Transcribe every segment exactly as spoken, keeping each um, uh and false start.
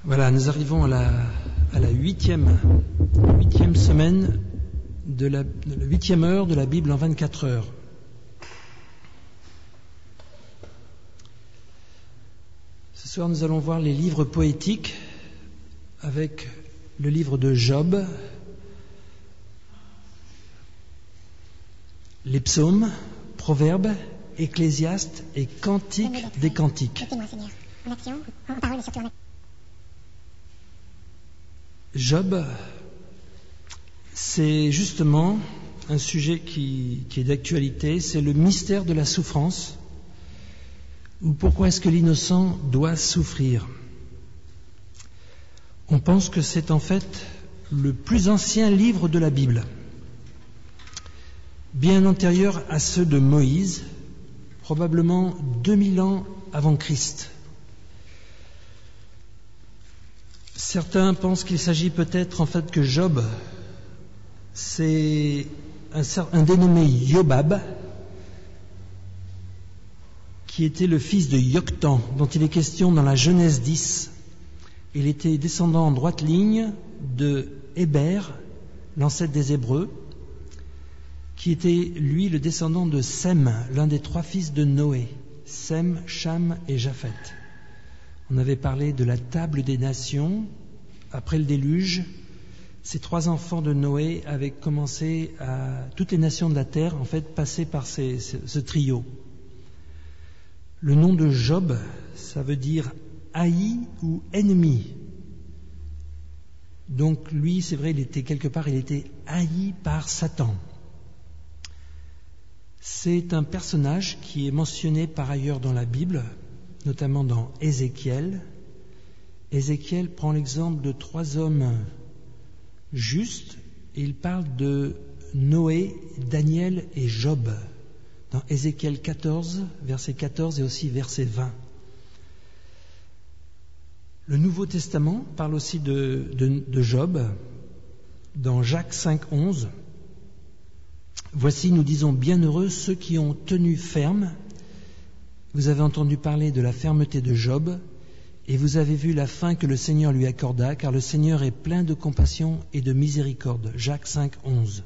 Voilà, nous arrivons à la, à la huitième, huitième semaine de la, de la huitième heure de la Bible en vingt-quatre heures. Ce soir, nous allons voir les livres poétiques avec le livre de Job, les psaumes, proverbes, ecclésiastes et cantiques des cantiques. Job, c'est justement un sujet qui, qui est d'actualité, c'est le mystère de la souffrance, ou pourquoi est-ce que l'innocent doit souffrir. On pense que c'est en fait le plus ancien livre de la Bible, bien antérieur à ceux de Moïse, probablement deux mille ans avant Christ. Certains pensent qu'il s'agit peut-être en fait que Job, c'est un, un dénommé Yobab, qui était le fils de Yoktan, dont il est question dans la Genèse dix. Il était descendant en droite ligne de Héber, l'ancêtre des Hébreux, qui était lui le descendant de Sem, l'un des trois fils de Noé, Sem, Cham et Japhet. On avait parlé de la table des nations. Après le déluge, ces trois enfants de Noé avaient commencé à... Toutes les nations de la terre, en fait, passaient par ces, ce, ce trio. Le nom de Job, ça veut dire haï ou ennemi. Donc lui, c'est vrai, il était quelque part, il était haï par Satan. C'est un personnage qui est mentionné par ailleurs dans la Bible, notamment dans Ézéchiel. Ézéchiel prend l'exemple de trois hommes justes et il parle de Noé, Daniel et Job dans Ézéchiel quatorze, verset quatorze et aussi verset vingt. Le Nouveau Testament parle aussi de, de, de Job dans Jacques cinq, onze. Voici, nous disons, bienheureux ceux qui ont tenu ferme. Vous avez entendu parler de la fermeté de Job, et vous avez vu la fin que le Seigneur lui accorda, car le Seigneur est plein de compassion et de miséricorde. Jacques cinq, onze.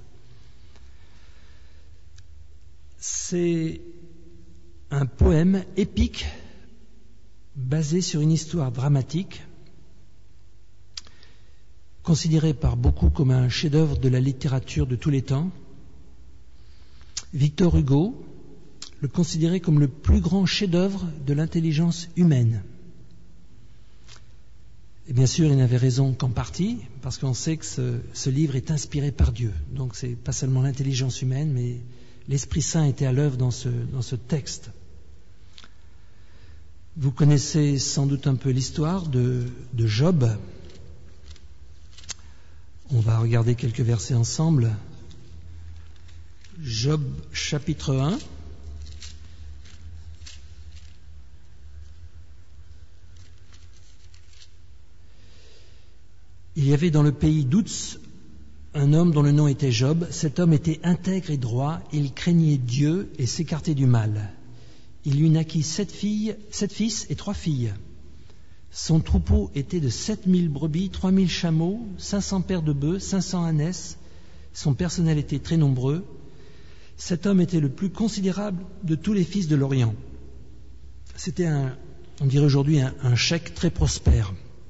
C'est un poème épique basé sur une histoire dramatique, considéré par beaucoup comme un chef-d'œuvre de la littérature de tous les temps. Victor Hugo le considérait comme le plus grand chef-d'œuvre de l'intelligence humaine. Et bien sûr, il n'avait raison qu'en partie, parce qu'on sait que ce, ce livre est inspiré par Dieu. Donc c'est pas seulement l'intelligence humaine, mais l'Esprit Saint était à l'œuvre dans ce, dans ce texte. Vous connaissez sans doute un peu l'histoire de, de Job. On va regarder quelques versets ensemble. Job chapitre un. Il y avait dans le pays d'Outs un homme dont le nom était Job. Cet homme était intègre et droit, il craignait Dieu et s'écartait du mal. Il lui naquit sept filles, sept fils et trois filles. Son troupeau était de sept mille brebis, trois mille chameaux, cinq cents paires de bœufs, cinq cents ânesses. Son personnel était très nombreux. Cet homme était le plus considérable de tous les fils de l'Orient. C'était un, on dirait aujourd'hui, un, un cheikh très prospère.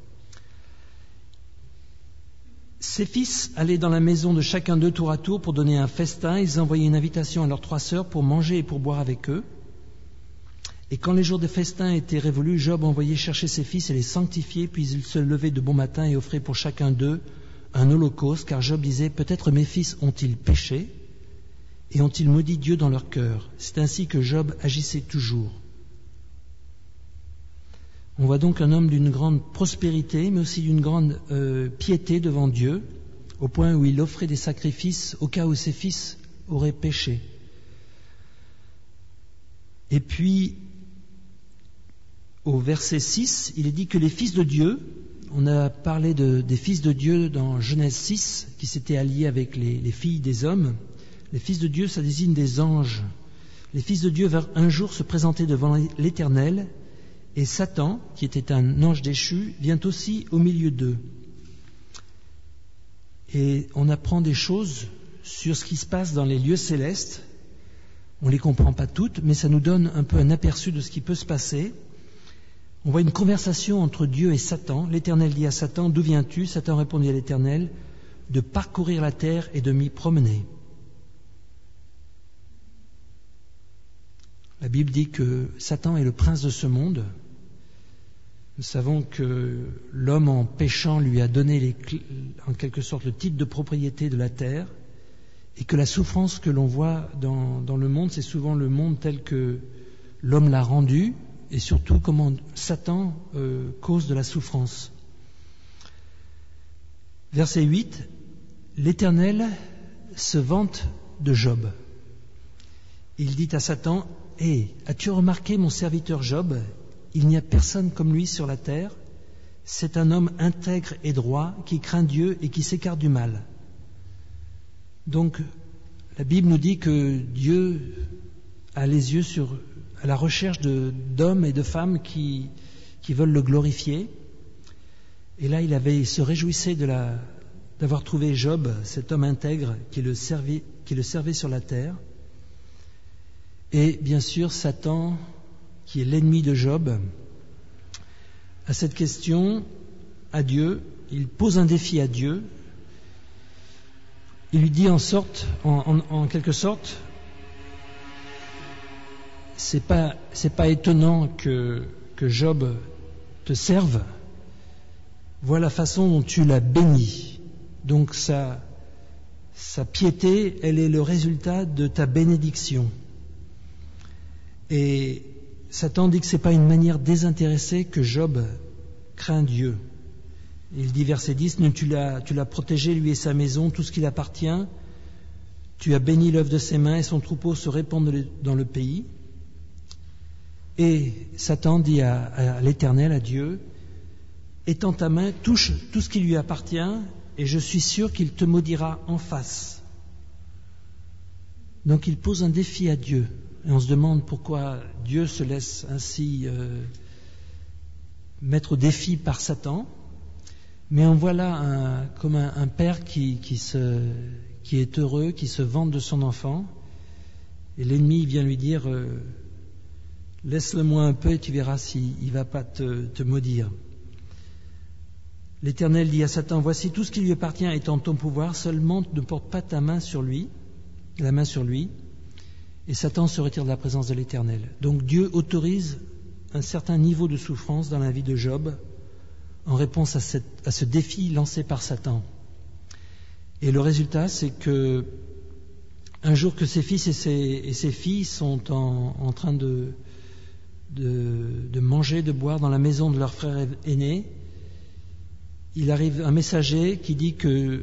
Ses fils allaient dans la maison de chacun d'eux tour à tour pour donner un festin. Ils envoyaient une invitation à leurs trois sœurs pour manger et pour boire avec eux. Et quand les jours de festin étaient révolus, Job envoyait chercher ses fils et les sanctifiait, puis il se levait de bon matin et offrait pour chacun d'eux un holocauste, car Job disait « Peut-être mes fils ont-ils péché et ont-ils maudit Dieu dans leur cœur ?» C'est ainsi que Job agissait toujours. On voit donc un homme d'une grande prospérité, mais aussi d'une grande euh, piété devant Dieu, au point où il offrait des sacrifices au cas où ses fils auraient péché. Et puis, au verset six, il est dit que les fils de Dieu, on a parlé de, des fils de Dieu dans Genèse six, qui s'étaient alliés avec les, les filles des hommes. Les fils de Dieu, ça désigne des anges. Les fils de Dieu vinrent un jour se présenter devant l'Éternel, Et Satan, qui était un ange déchu, vient aussi au milieu d'eux. Et on apprend des choses sur ce qui se passe dans les lieux célestes. On ne les comprend pas toutes, mais ça nous donne un peu un aperçu de ce qui peut se passer. On voit une conversation entre Dieu et Satan. L'Éternel dit à Satan, « D'où viens-tu » Satan répondit à l'Éternel, « De parcourir la terre et de m'y promener. » La Bible dit que Satan est le prince de ce monde. Nous savons que l'homme, en péchant, lui a donné les, en quelque sorte le titre de propriété de la terre, et que la souffrance que l'on voit dans, dans le monde, c'est souvent le monde tel que l'homme l'a rendu, et surtout comment Satan euh, cause de la souffrance. Verset huit, l'Éternel se vante de Job. Il dit à Satan, « Hé, as-tu remarqué mon serviteur Job ? Il n'y a personne comme lui sur la terre. C'est un homme intègre et droit, qui craint Dieu et qui s'écarte du mal. » Donc, la Bible nous dit que Dieu a les yeux sur, à la recherche de, d'hommes et de femmes qui, qui veulent le glorifier. Et là, il, avait, il se réjouissait de la, d'avoir trouvé Job, cet homme intègre qui le servait, qui le servait sur la terre. Et bien sûr, Satan, qui est l'ennemi de Job, à cette question à Dieu, il pose un défi à Dieu. Il lui dit en sorte, en, en, en quelque sorte, c'est pas, c'est pas étonnant que, que Job te serve. Voilà la façon dont tu l'as béni. Donc sa, sa piété, elle est le résultat de ta bénédiction. Et Satan dit que ce n'est pas une manière désintéressée que Job craint Dieu. Il dit verset dix, tu l'as, tu l'as protégé, lui et sa maison, tout ce qui l'appartient. Tu as béni l'œuvre de ses mains et son troupeau se répand dans le pays. Et Satan dit à, à l'Éternel, à Dieu, étends ta main, touche tout ce qui lui appartient et je suis sûr qu'il te maudira en face. Donc il pose un défi à Dieu. Et on se demande pourquoi Dieu se laisse ainsi euh, mettre au défi par Satan. Mais on voit là un, comme un, un père qui, qui, se, qui est heureux, qui se vante de son enfant. Et l'ennemi vient lui dire euh, « Laisse-le-moi un peu et tu verras s'il ne va pas te, te maudire. » L'Éternel dit à Satan « Voici tout ce qui lui appartient est en ton pouvoir, seulement ne porte pas ta main sur lui, la main sur lui. » Et Satan se retire de la présence de l'Éternel. Donc Dieu autorise un certain niveau de souffrance dans la vie de Job en réponse à, cette, à ce défi lancé par Satan. Et le résultat, c'est que un jour que ses fils et ses, et ses filles sont en, en train de, de, de manger, de boire dans la maison de leur frère aîné, il arrive un messager qui dit que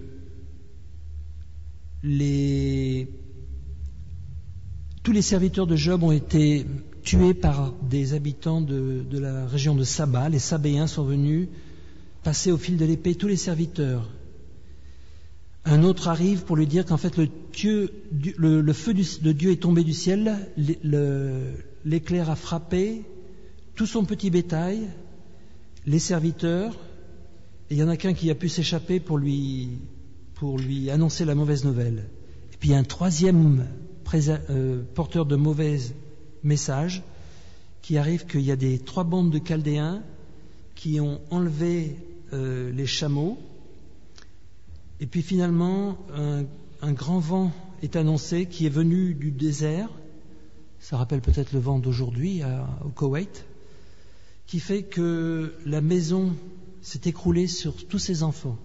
les... tous les serviteurs de Job ont été tués par des habitants de, de la région de Saba. Les Sabéens sont venus passer au fil de l'épée tous les serviteurs. Un autre arrive pour lui dire qu'en fait le, Dieu, le, le feu du, de Dieu est tombé du ciel, le, l'éclair a frappé tout son petit bétail, les serviteurs, et il y en a qu'un qui a pu s'échapper pour lui, pour lui annoncer la mauvaise nouvelle. Et puis il y a un troisième Présa- euh, porteur de mauvais messages qui arrive qu'il y a des trois bandes de Chaldéens qui ont enlevé euh, les chameaux et puis finalement un, un grand vent est annoncé qui est venu du désert, ça rappelle peut-être le vent d'aujourd'hui à, au Koweït, qui fait que la maison s'est écroulée sur tous ses enfants.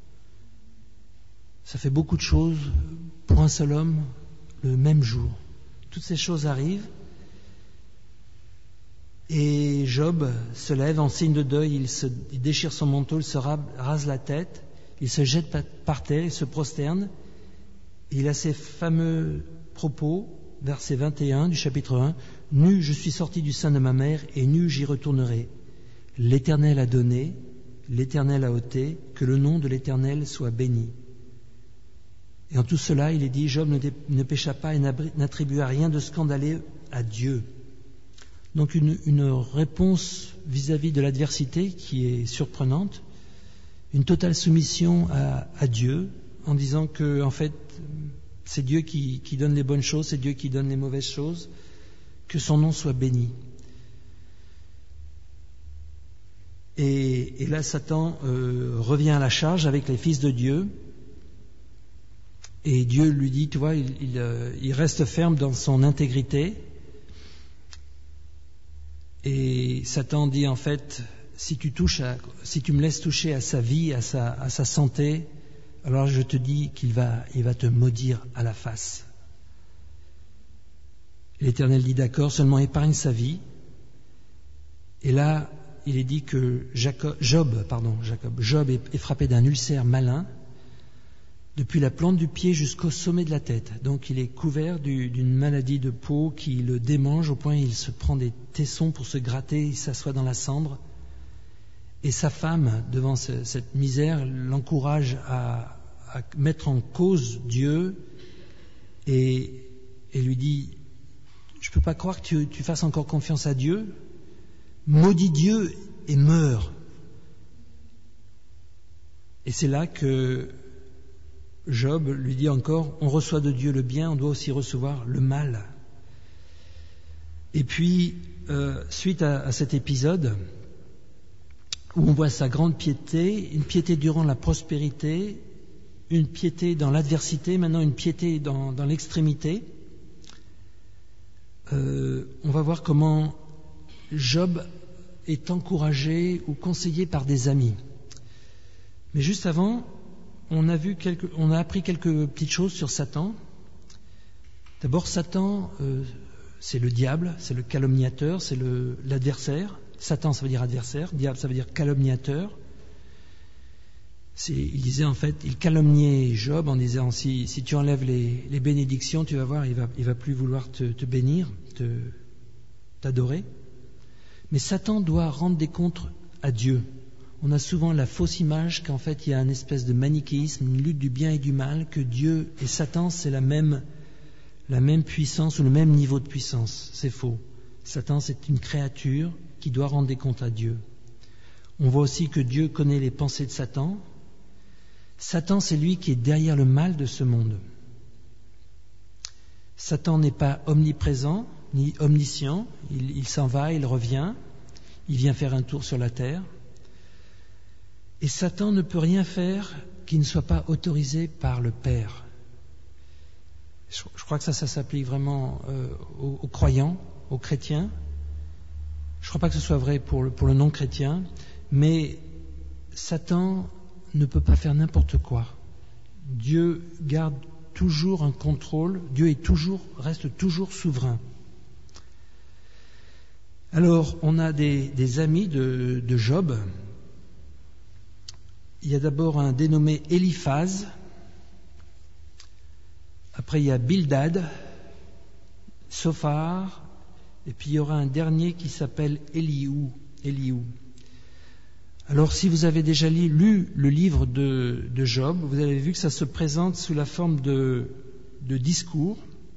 Ça fait beaucoup de choses pour un seul homme le même jour. Toutes ces choses arrivent et Job se lève en signe de deuil, il, se, il déchire son manteau, il se rase la tête, il se jette par terre, il se prosterne. Et il a ces fameux propos, verset vingt et un du chapitre un, « Nu, je suis sorti du sein de ma mère et nu, j'y retournerai. L'Éternel a donné, l'Éternel a ôté, que le nom de l'Éternel soit béni. » Et en tout cela, il est dit, Job ne, dé, ne pécha pas et n'attribua rien de scandaleux à Dieu. Donc une, une réponse vis-à-vis de l'adversité qui est surprenante, une totale soumission à, à Dieu, en disant que en fait c'est Dieu qui, qui donne les bonnes choses, c'est Dieu qui donne les mauvaises choses, que son nom soit béni. Et, et là Satan euh, revient à la charge avec les fils de Dieu, et Dieu lui dit, tu vois, il, il, euh, il reste ferme dans son intégrité, et Satan dit en fait, si tu touches à, si tu me laisses toucher à sa vie, à sa, à sa santé, alors je te dis qu'il va, il va te maudire à la face. L'Éternel dit d'accord, seulement épargne sa vie. Et là, il est dit que Jacob, Job, pardon, Jacob, Job est, est frappé d'un ulcère malin depuis la plante du pied jusqu'au sommet de la tête. Donc il est couvert du, d'une maladie de peau qui le démange au point où il se prend des tessons pour se gratter, il s'assoit dans la cendre. Et sa femme, devant ce, cette misère, l'encourage à, à mettre en cause Dieu et, et lui dit, je ne peux pas croire que tu, tu fasses encore confiance à Dieu. Maudis Dieu et meurs. Et c'est là que Job lui dit encore, on reçoit de Dieu le bien, on doit aussi recevoir le mal. Et puis, euh, suite à, à cet épisode, où on voit sa grande piété, une piété durant la prospérité, une piété dans l'adversité, maintenant une piété dans, dans l'extrémité, euh, on va voir comment Job est encouragé ou conseillé par des amis. Mais juste avant, on a, vu quelques, on a appris quelques petites choses sur Satan. D'abord, Satan, euh, c'est le diable, c'est le calomniateur, c'est le, l'adversaire. Satan, ça veut dire adversaire. Diable, ça veut dire calomniateur. C'est, il disait en fait, il calomniait Job en disant, si, si tu enlèves les, les bénédictions, tu vas voir, il va, il va plus vouloir te, te bénir, te, t'adorer. Mais Satan doit rendre des comptes à Dieu. On a souvent la fausse image qu'en fait, il y a une espèce de manichéisme, une lutte du bien et du mal, que Dieu et Satan, c'est la même, la même puissance ou le même niveau de puissance. C'est faux. Satan, c'est une créature qui doit rendre des comptes à Dieu. On voit aussi que Dieu connaît les pensées de Satan. Satan, c'est lui qui est derrière le mal de ce monde. Satan n'est pas omniprésent ni omniscient. Il, il s'en va, il revient. Il vient faire un tour sur la terre. Et Satan ne peut rien faire qui ne soit pas autorisé par le Père. Je, je crois que ça, ça s'applique vraiment euh, aux, aux croyants, aux chrétiens. Je ne crois pas que ce soit vrai pour le, pour le non-chrétien, mais Satan ne peut pas faire n'importe quoi. Dieu garde toujours un contrôle, Dieu est toujours, reste toujours souverain. Alors, on a des, des amis de, de Job. Il y a d'abord un dénommé Eliphaz. Après, il y a Bildad, Sophar. Et puis il y aura un dernier qui s'appelle Eliou. Eliou. Alors si vous avez déjà lu, lu le livre de, de Job, vous avez vu que ça se présente sous la forme de, de discours.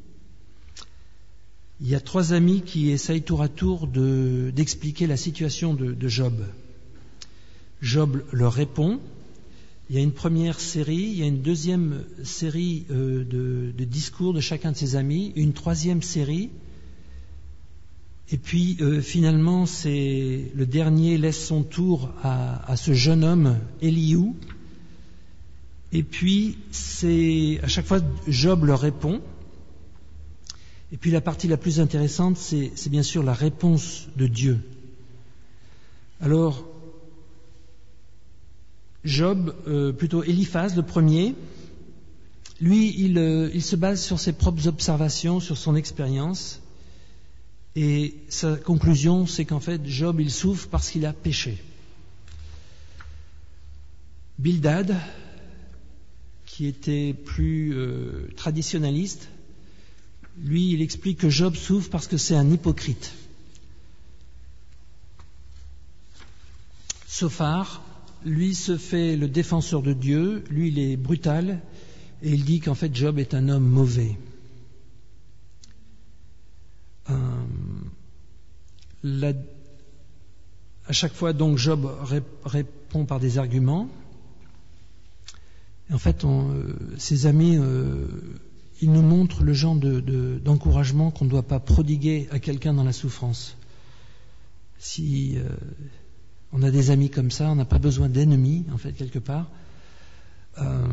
Il y a trois amis qui essayent tour à tour de, d'expliquer la situation de, de Job. Job leur répond. Il y a une première série, il y a une deuxième série euh, de, de discours de chacun de ses amis, une troisième série. Et puis euh, finalement, c'est le dernier laisse son tour à, à ce jeune homme, Eliou. Et puis, c'est à chaque fois, Job leur répond. Et puis la partie la plus intéressante, c'est, c'est bien sûr la réponse de Dieu. Alors, Job, euh, plutôt Eliphaz, le premier, lui, il, euh, il se base sur ses propres observations, sur son expérience. Et sa conclusion, c'est qu'en fait, Job, il souffre parce qu'il a péché. Bildad, qui était plus euh, traditionnaliste, lui, il explique que Job souffre parce que c'est un hypocrite. Sophar, lui, se fait le défenseur de Dieu, lui, il est brutal, et il dit qu'en fait, Job est un homme mauvais. Euh, la, à chaque fois, donc, Job ré- répond par des arguments. Et en fait, on, euh, ses amis, euh, ils nous montrent le genre de, de, d'encouragement qu'on ne doit pas prodiguer à quelqu'un dans la souffrance. Si euh, on a des amis comme ça, on n'a pas besoin d'ennemis, en fait, quelque part. Euh,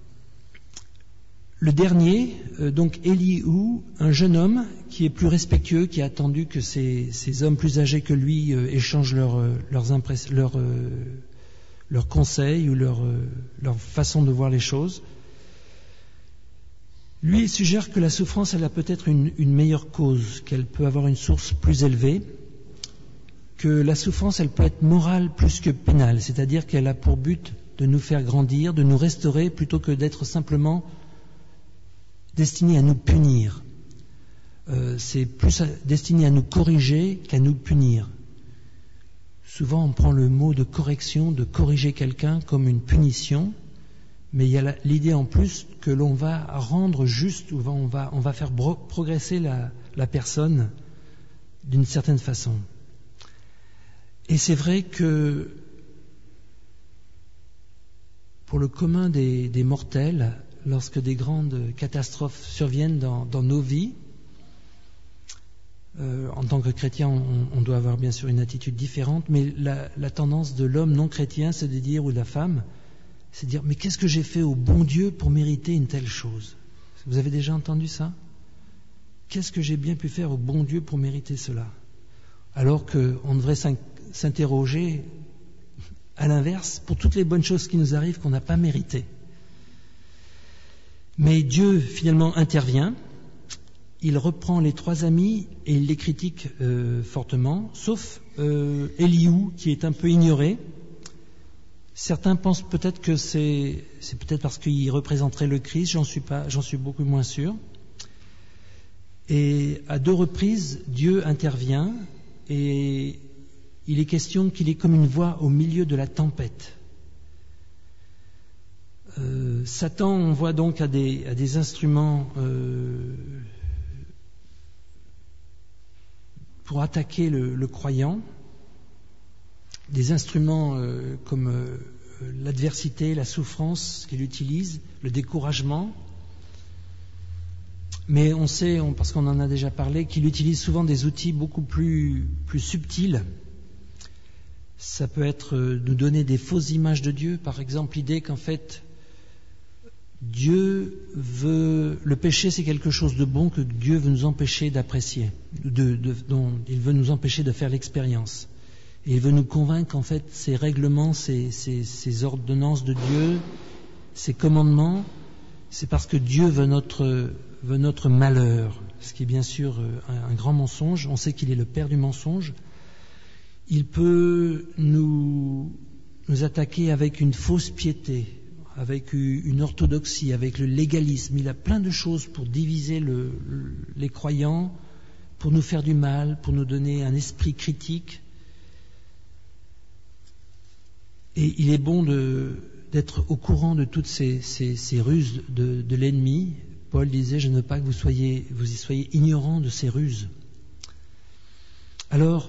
le dernier, euh, donc Elihu, un jeune homme qui est plus respectueux, qui a attendu que ces, ces hommes plus âgés que lui euh, échangent leur, euh, leurs, impress- leurs, euh, leurs conseils ou leur, euh, leur façon de voir les choses. Lui, il suggère que la souffrance, elle a peut-être une, une meilleure cause, qu'elle peut avoir une source plus élevée, que la souffrance, elle peut être morale plus que pénale, c'est-à-dire qu'elle a pour but de nous faire grandir, de nous restaurer, plutôt que d'être simplement destinée à nous punir. Euh, c'est plus destiné à nous corriger qu'à nous punir. Souvent, on prend le mot de correction, de corriger quelqu'un comme une punition, mais il y a la, l'idée en plus que l'on va rendre juste, ou on va, on va faire bro- progresser la, la personne d'une certaine façon. Et c'est vrai que pour le commun des, des mortels, lorsque des grandes catastrophes surviennent dans, dans nos vies, euh, en tant que chrétien, on, on doit avoir bien sûr une attitude différente, mais la, la tendance de l'homme non chrétien, c'est de dire, ou de la femme, c'est de dire, mais qu'est-ce que j'ai fait au bon Dieu pour mériter une telle chose? Vous avez déjà entendu ça? Qu'est-ce que j'ai bien pu faire au bon Dieu pour mériter cela? Alors qu'on devrait s'interroger à l'inverse pour toutes les bonnes choses qui nous arrivent qu'on n'a pas méritées. Mais Dieu finalement intervient, il reprend les trois amis et il les critique euh, fortement, sauf euh, Elihu qui est un peu ignoré. Certains pensent peut-être que c'est, c'est peut-être parce qu'il représenterait le Christ, j'en suis pas, j'en suis beaucoup moins sûr. Et à deux reprises, Dieu intervient et il est question qu'il est comme une voix au milieu de la tempête. Euh, Satan, on voit donc à des, à des instruments euh, pour attaquer le, le croyant, des instruments euh, comme euh, l'adversité, la souffrance qu'il utilise, le découragement. Mais on sait, on, parce qu'on en a déjà parlé, qu'il utilise souvent des outils beaucoup plus, plus subtils. Ça peut être euh, nous donner des fausses images de Dieu, par exemple l'idée qu'en fait Dieu veut, le péché c'est quelque chose de bon que Dieu veut nous empêcher d'apprécier, de, de, dont il veut nous empêcher de faire l'expérience. Et il veut nous convaincre qu'en fait ces règlements, ces, ces, ces ordonnances de Dieu, ces commandements, c'est parce que Dieu veut notre, veut notre malheur, ce qui est bien sûr un, un grand mensonge. On sait qu'il est le père du mensonge. Il peut nous, nous attaquer avec une fausse piété, avec une orthodoxie, avec le légalisme. Il a plein de choses pour diviser le, le, les croyants, pour nous faire du mal, pour nous donner un esprit critique. Et il est bon de, d'être au courant de toutes ces, ces, ces ruses de, de l'ennemi. Paul disait, je ne veux pas que vous soyez, vous y soyez ignorants de ces ruses. Alors,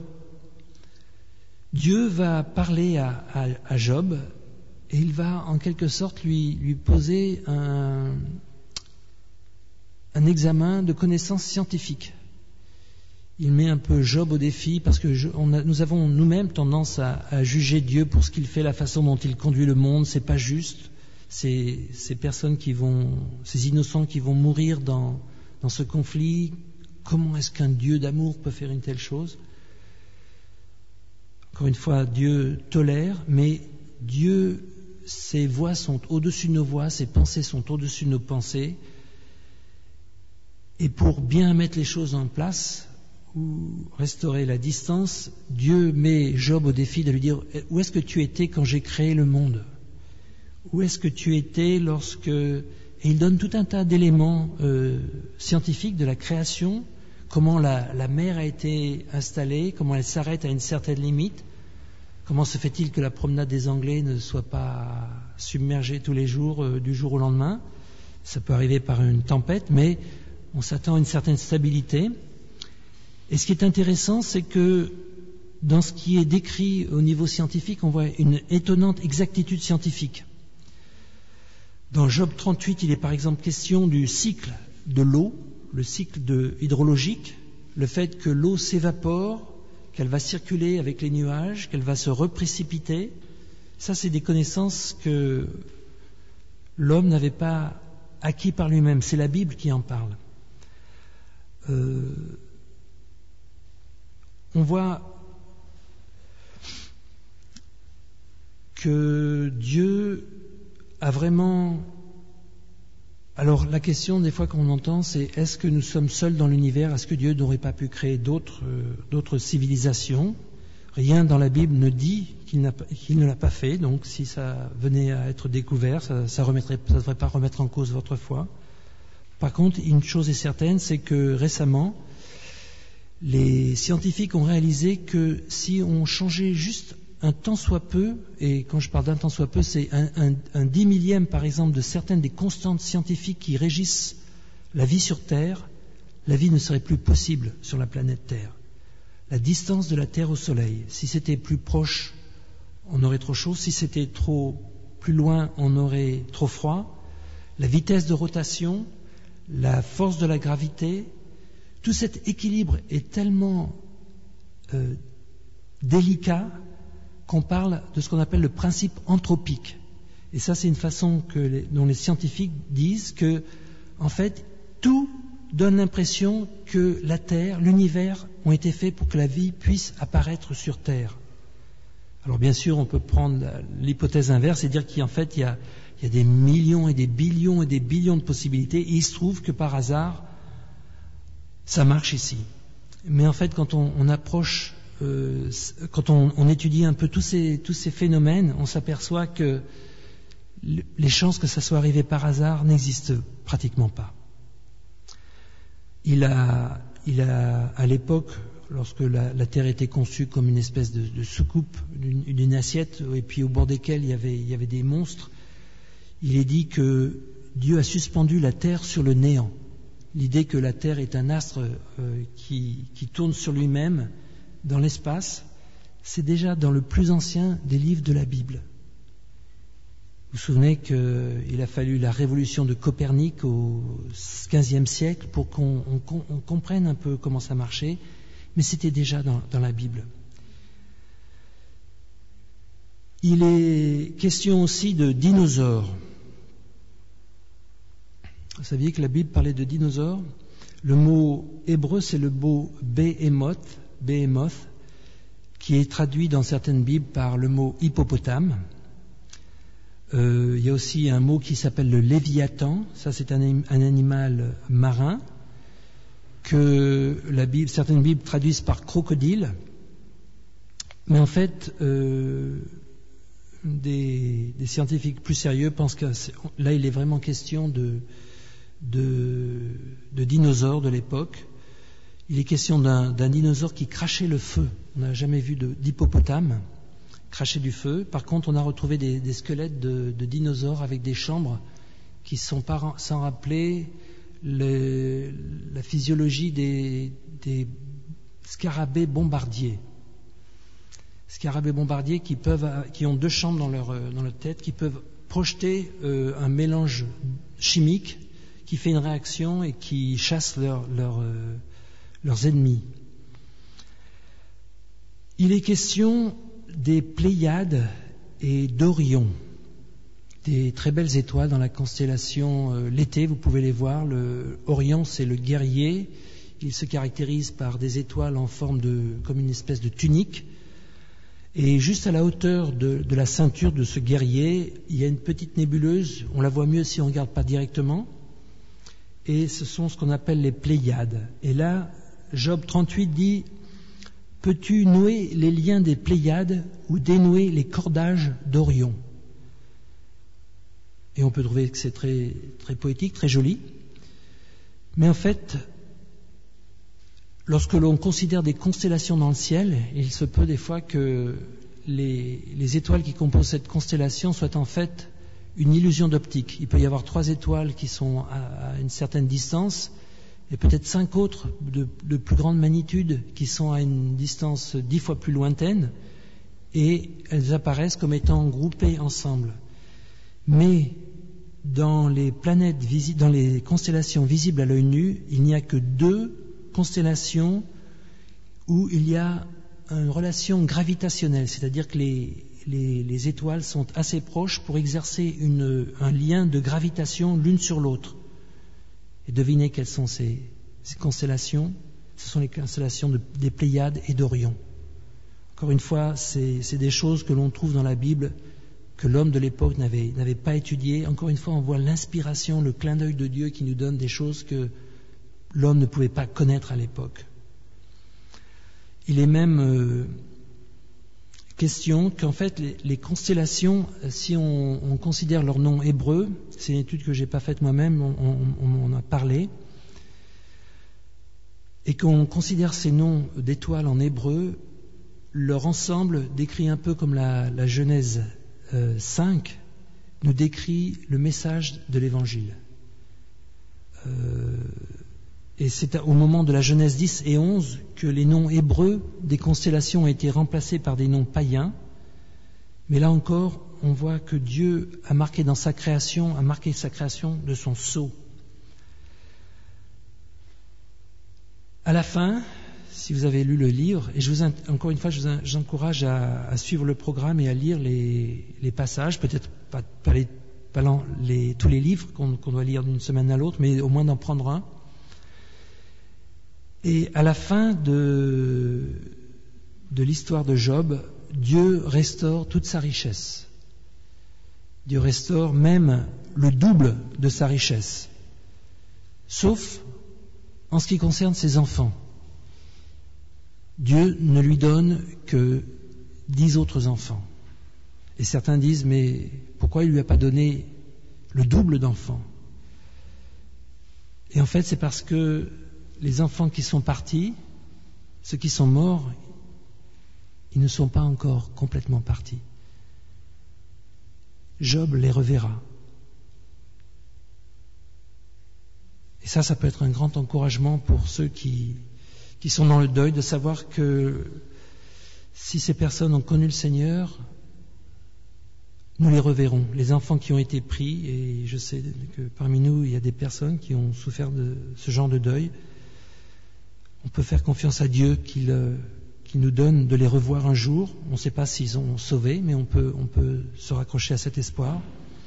Dieu va parler à, à, à Job et il va en quelque sorte lui, lui poser un, un examen de connaissances scientifiques. Il met un peu Job au défi parce que je, on a, nous avons nous-mêmes tendance à, à juger Dieu pour ce qu'il fait, la façon dont il conduit le monde. C'est pas juste. C'est ces personnes qui vont, ces innocents qui vont mourir dans, dans ce conflit. Comment est-ce qu'un Dieu d'amour peut faire une telle chose? Encore une fois, Dieu tolère, mais Dieu, ses voies sont au-dessus de nos voies, ses pensées sont au-dessus de nos pensées. Et pour bien mettre les choses en place, ou restaurer la distance, Dieu met Job au défi de lui dire, où est-ce que tu étais quand j'ai créé le monde? Où est-ce que tu étais lorsque... Et il donne tout un tas d'éléments euh, scientifiques de la création, comment la, la mer a été installée, comment elle s'arrête à une certaine limite, comment se fait-il que la promenade des Anglais ne soit pas submergée tous les jours, euh, du jour au lendemain. Ça peut arriver par une tempête, mais on s'attend à une certaine stabilité. Et ce qui est intéressant, c'est que dans ce qui est décrit au niveau scientifique, on voit une étonnante exactitude scientifique. Dans Job trente-huit, il est par exemple question du cycle de l'eau, le cycle de, hydrologique, le fait que l'eau s'évapore, qu'elle va circuler avec les nuages, qu'elle va se reprécipiter. Ça, c'est des connaissances que l'homme n'avait pas acquis par lui-même. C'est la Bible qui en parle. Euh, on voit que Dieu a vraiment... Alors la question des fois qu'on entend, c'est est-ce que nous sommes seuls dans l'univers? Est-ce que Dieu n'aurait pas pu créer d'autres, euh, d'autres civilisations? Rien dans la Bible ne dit qu'il, n'a, qu'il ne l'a pas fait, donc si ça venait à être découvert, ça ça remettrait, ça devrait pas remettre en cause votre foi. Par contre, une chose est certaine, c'est que récemment, les scientifiques ont réalisé que si on changeait juste un tant soit peu, et quand je parle d'un tant soit peu, c'est un, un, un dix millième par exemple de certaines des constantes scientifiques qui régissent la vie sur Terre, la vie ne serait plus possible sur la planète Terre. La distance de la Terre au Soleil, si c'était plus proche, on aurait trop chaud, si c'était trop plus loin, on aurait trop froid. La vitesse de rotation, la force de la gravité, tout cet équilibre est tellement euh, délicat qu'on parle de ce qu'on appelle le principe anthropique. Et ça, c'est une façon que les, dont les scientifiques disent que, en fait, tout donne l'impression que la Terre, l'univers ont été faits pour que la vie puisse apparaître sur Terre. Alors bien sûr, on peut prendre l'hypothèse inverse et dire qu'en fait, il y a, il y a des millions et des billions et des billions de possibilités, et il se trouve que par hasard, ça marche ici. Mais en fait, quand on, on approche Euh, quand on, on étudie un peu tous ces, tous ces phénomènes, on s'aperçoit que les chances que ça soit arrivé par hasard n'existent pratiquement pas. Il a, il a à l'époque, lorsque la, la Terre était conçue comme une espèce de, de soucoupe, d'une, d'une assiette, et puis au bord desquelles il y avait, il y avait des monstres, il est dit que Dieu a suspendu la Terre sur le néant. L'idée que la Terre est un astre euh, qui, qui tourne sur lui-même dans l'espace, c'est déjà dans le plus ancien des livres de la Bible. Vous vous souvenez qu'il a fallu la révolution de Copernic au quinzième siècle pour qu'on on, on comprenne un peu comment ça marchait, mais c'était déjà dans, dans la Bible. Il est question aussi de dinosaures. Vous saviez que la Bible parlait de dinosaures? Le mot hébreu, c'est le mot Behemoth, Behemoth, qui est traduit dans certaines Bibles par le mot hippopotame. Euh, il y a aussi un mot qui s'appelle le léviathan. Ça, c'est un, un animal marin que la Bible, certaines Bibles traduisent par crocodile. Mais en fait, euh, des, des scientifiques plus sérieux pensent que là, il est vraiment question de, de, de dinosaures de l'époque. Il est question d'un, d'un dinosaure qui crachait le feu. On n'a jamais vu de, d'hippopotame cracher du feu. Par contre, on a retrouvé des, des squelettes de, de dinosaures avec des chambres qui sont pas sans rappeler le, la physiologie des, des scarabées bombardiers. Scarabées bombardiers qui peuvent, qui ont deux chambres dans leur dans leur tête, qui peuvent projeter euh, un mélange chimique qui fait une réaction et qui chasse leur, leur euh, leurs ennemis. Il est question des Pléiades et d'Orion, des très belles étoiles dans la constellation euh, l'été, vous pouvez les voir. Le Orion, c'est le guerrier. Il se caractérise par des étoiles en forme de, comme une espèce de tunique. Et juste à la hauteur de, de la ceinture de ce guerrier, il y a une petite nébuleuse. On la voit mieux si on ne regarde pas directement. Et ce sont ce qu'on appelle les Pléiades. Et là, Job trente-huit dit « Peux-tu nouer les liens des Pléiades ou dénouer les cordages d'Orion ?» Et on peut trouver que c'est très, très poétique, très joli. Mais en fait, lorsque l'on considère des constellations dans le ciel, il se peut des fois que les, les étoiles qui composent cette constellation soient en fait une illusion d'optique. Il peut y avoir trois étoiles qui sont à, à une certaine distance, et peut-être cinq autres de, de plus grande magnitude qui sont à une distance dix fois plus lointaine, et elles apparaissent comme étant groupées ensemble. Mais dans les planètes visi- dans les constellations visibles à l'œil nu, il n'y a que deux constellations où il y a une relation gravitationnelle, c'est-à-dire que les, les, les étoiles sont assez proches pour exercer une, un lien de gravitation l'une sur l'autre. Et devinez quelles sont ces, ces constellations. Ce sont les constellations de, des Pléiades et d'Orion. Encore une fois, c'est, c'est des choses que l'on trouve dans la Bible, que l'homme de l'époque n'avait, n'avait pas étudiées. Encore une fois, on voit l'inspiration, le clin d'œil de Dieu qui nous donne des choses que l'homme ne pouvait pas connaître à l'époque. Il est même euh, question qu'en fait, les, les constellations, si on, on considère leur nom hébreu, c'est une étude que je n'ai pas faite moi-même, on, on, on en a parlé, et qu'on considère ces noms d'étoiles en hébreu, leur ensemble décrit un peu comme la, la Genèse euh, cinq nous décrit le message de l'Évangile. Euh, et c'est au moment de la Genèse dix et onze que les noms hébreux des constellations ont été remplacés par des noms païens. Mais là encore, on voit que Dieu a marqué dans sa création, a marqué sa création de son sceau. À la fin, si vous avez lu le livre, et je vous, encore une fois, je vous j'encourage à, à suivre le programme et à lire les, les passages, peut-être pas, pas, les, pas les, tous les livres qu'on, qu'on doit lire d'une semaine à l'autre, mais au moins d'en prendre un. Et à la fin de, de l'histoire de Job, Dieu restaure toute sa richesse. Dieu restaure même le double de sa richesse, sauf en ce qui concerne ses enfants. Dieu ne lui donne que dix autres enfants. Et certains disent, mais pourquoi il ne lui a pas donné le double d'enfants? Et en fait, c'est parce que les enfants qui sont partis, ceux qui sont morts, ils ne sont pas encore complètement partis. Job les reverra. Et ça, ça peut être un grand encouragement pour ceux qui, qui sont dans le deuil, de savoir que si ces personnes ont connu le Seigneur, nous les reverrons. Les enfants qui ont été pris, et je sais que parmi nous, il y a des personnes qui ont souffert de ce genre de deuil, on peut faire confiance à Dieu qu'il, qu'il nous donne de les revoir un jour. On ne sait pas s'ils ont sauvé, mais on peut, on peut se raccrocher à cet espoir.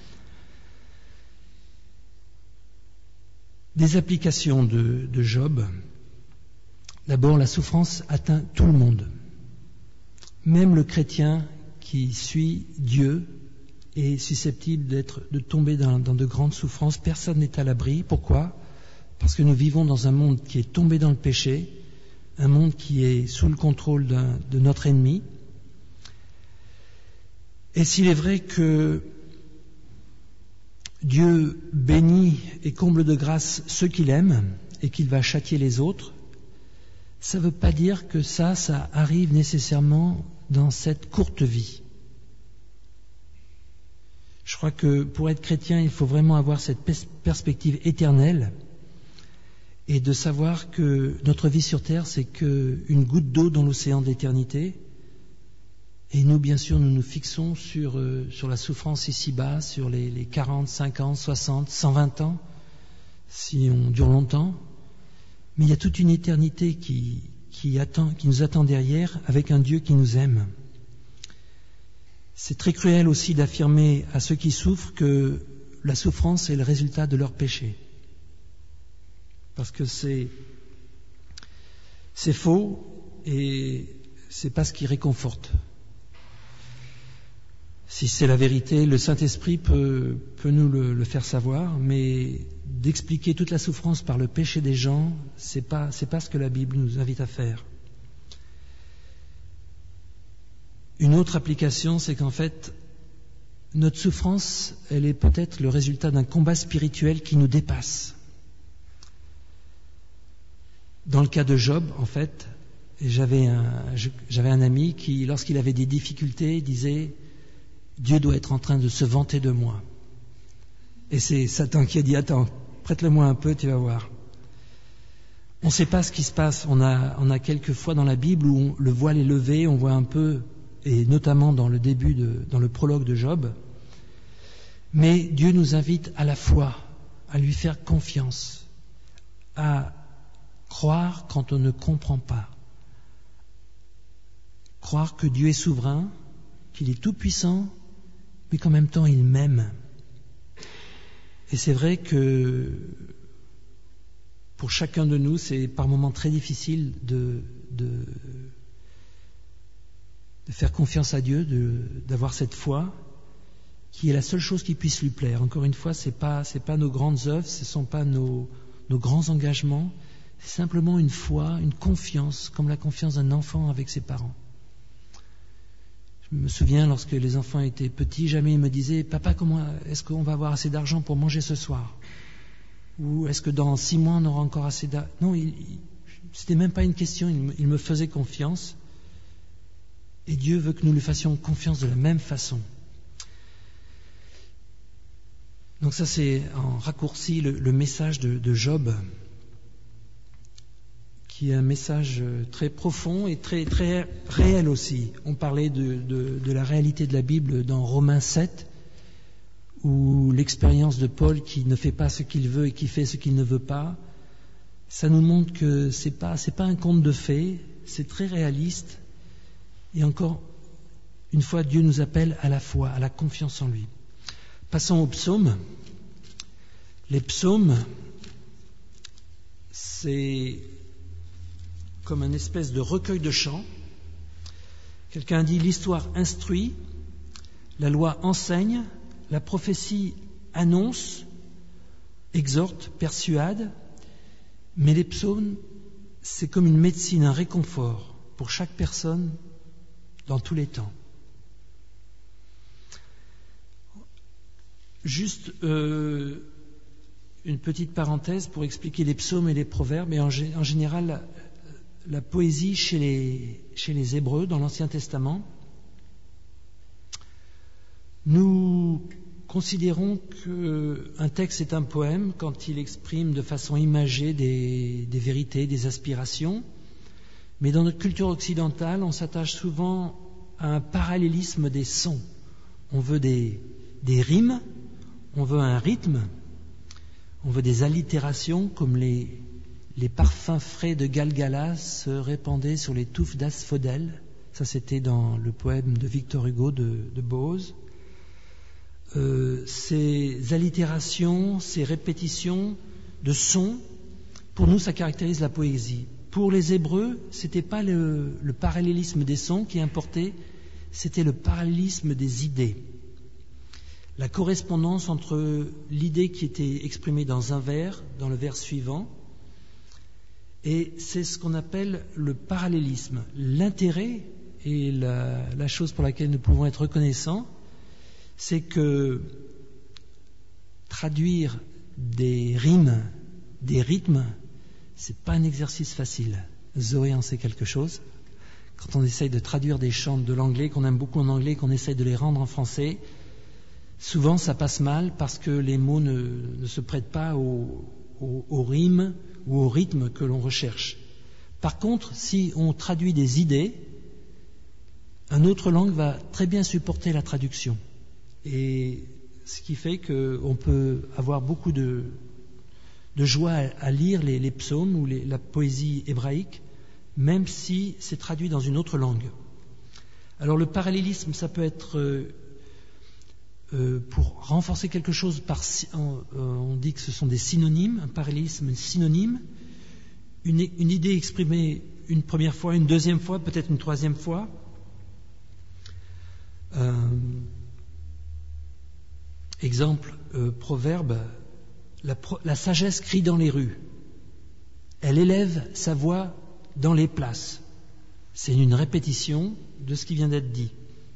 Des applications de, de Job. D'abord, la souffrance atteint tout le monde. Même le chrétien qui suit Dieu est susceptible d'être, de tomber dans, dans de grandes souffrances. Personne n'est à l'abri. Pourquoi ? Parce que nous vivons dans un monde qui est tombé dans le péché, un monde qui est sous le contrôle d'un, de notre ennemi. Et s'il est vrai que Dieu bénit et comble de grâce ceux qu'il aime et qu'il va châtier les autres, ça ne veut pas dire que ça, ça arrive nécessairement dans cette courte vie. Je crois que pour être chrétien, il faut vraiment avoir cette perspective éternelle et de savoir que notre vie sur terre, c'est qu'une goutte d'eau dans l'océan de l'éternité. Et nous, bien sûr, nous nous fixons sur, euh, sur la souffrance ici-bas, sur les, les quarante, cinquante, soixante, cent vingt ans, si on dure longtemps. Mais il y a toute une éternité qui, qui, attend, qui nous attend derrière, avec un Dieu qui nous aime. C'est très cruel aussi d'affirmer à ceux qui souffrent que la souffrance est le résultat de leur péché. Parce que c'est, c'est faux et c'est pas ce qui réconforte. Si c'est la vérité, le Saint-Esprit peut, peut nous le, le faire savoir, mais d'expliquer toute la souffrance par le péché des gens, c'est pas, c'est pas ce que la Bible nous invite à faire. Une autre application, c'est qu'en fait, notre souffrance, elle est peut-être le résultat d'un combat spirituel qui nous dépasse. Dans le cas de Job, en fait, j'avais un, j'avais un ami qui, lorsqu'il avait des difficultés, disait « Dieu doit être en train de se vanter de moi ». Et c'est Satan qui a dit « Attends, prête-le-moi un peu, tu vas voir ». On ne sait pas ce qui se passe. On a, on a quelques fois dans la Bible où on, le voile est levé, on voit un peu, et notamment dans le début, de, dans le prologue de Job. Mais Dieu nous invite à la foi, à lui faire confiance, à croire quand on ne comprend pas. Croire que Dieu est souverain, qu'il est tout-puissant, mais qu'en même temps il m'aime. Et c'est vrai que pour chacun de nous, c'est par moments très difficile de, de, de faire confiance à Dieu, de, d'avoir cette foi qui est la seule chose qui puisse lui plaire. Encore une fois, ce n'est pas, c'est pas nos grandes œuvres, ce ne sont pas nos, nos grands engagements, c'est simplement une foi, une confiance, comme la confiance d'un enfant avec ses parents. Je me souviens, lorsque les enfants étaient petits, jamais ils me disaient « Papa, comment est-ce qu'on va avoir assez d'argent pour manger ce soir ?» Ou « Est-ce que dans six mois, on aura encore assez d'argent ?» Non, il, il, c'était même pas une question, il me, il me faisait confiance. Et Dieu veut que nous lui fassions confiance de la même façon. Donc ça, c'est en raccourci le, le message de, de Job, qui est un message très profond et très, très réel aussi. On parlait de, de, de la réalité de la Bible dans Romains sept, où l'expérience de Paul qui ne fait pas ce qu'il veut et qui fait ce qu'il ne veut pas, ça nous montre que ce n'est pas, c'est pas un conte de fées, c'est très réaliste. Et encore une fois, Dieu nous appelle à la foi, à la confiance en lui. Passons aux psaumes. Les psaumes, c'est comme une espèce de recueil de chants. Quelqu'un dit l'histoire instruit, la loi enseigne, la prophétie annonce, exhorte, persuade, mais les psaumes, c'est comme une médecine, un réconfort pour chaque personne dans tous les temps. Juste euh, une petite parenthèse pour expliquer les psaumes et les proverbes, et en, en général la, la poésie chez les, chez les Hébreux dans l'Ancien Testament. Nous considérons qu'un texte est un poème quand il exprime de façon imagée des, des vérités, des aspirations, mais dans notre culture occidentale, on s'attache souvent à un parallélisme des sons. On veut des, des rimes, on veut un rythme, on veut des allitérations comme les, les parfums frais de Galgala se répandaient sur les touffes d'asphodèle. Ça, c'était dans le poème de Victor Hugo de, de Boz. Euh, ces allitérations, ces répétitions de sons, pour nous, ça caractérise la poésie. Pour les Hébreux, ce n'était pas le, le parallélisme des sons qui importait, c'était le parallélisme des idées. La correspondance entre l'idée qui était exprimée dans un vers, dans le vers suivant, et c'est ce qu'on appelle le parallélisme. L'intérêt et la, la chose pour laquelle nous pouvons être reconnaissants, c'est que traduire des rimes, des rythmes, c'est pas un exercice facile. Zoé en sait quelque chose. Quand on essaye de traduire des chants de l'anglais, qu'on aime beaucoup en anglais, qu'on essaye de les rendre en français, souvent ça passe mal parce que les mots ne, ne se prêtent pas aux au, au rimes ou au rythme que l'on recherche. Par contre, si on traduit des idées, une autre langue va très bien supporter la traduction. Et ce qui fait qu'on peut avoir beaucoup de, de joie à, à lire les, les psaumes ou les, la poésie hébraïque, même si c'est traduit dans une autre langue. Alors le parallélisme, ça peut être euh, euh, pour renforcer quelque chose, par, on, euh, on dit que ce sont des synonymes, un parallélisme synonyme, une, une idée exprimée une première fois, une deuxième fois, peut-être une troisième fois. Euh, Exemple, euh, proverbe, la, pro, la sagesse crie dans les rues. Elle élève sa voix dans les places. C'est une répétition de ce qui vient d'être dit.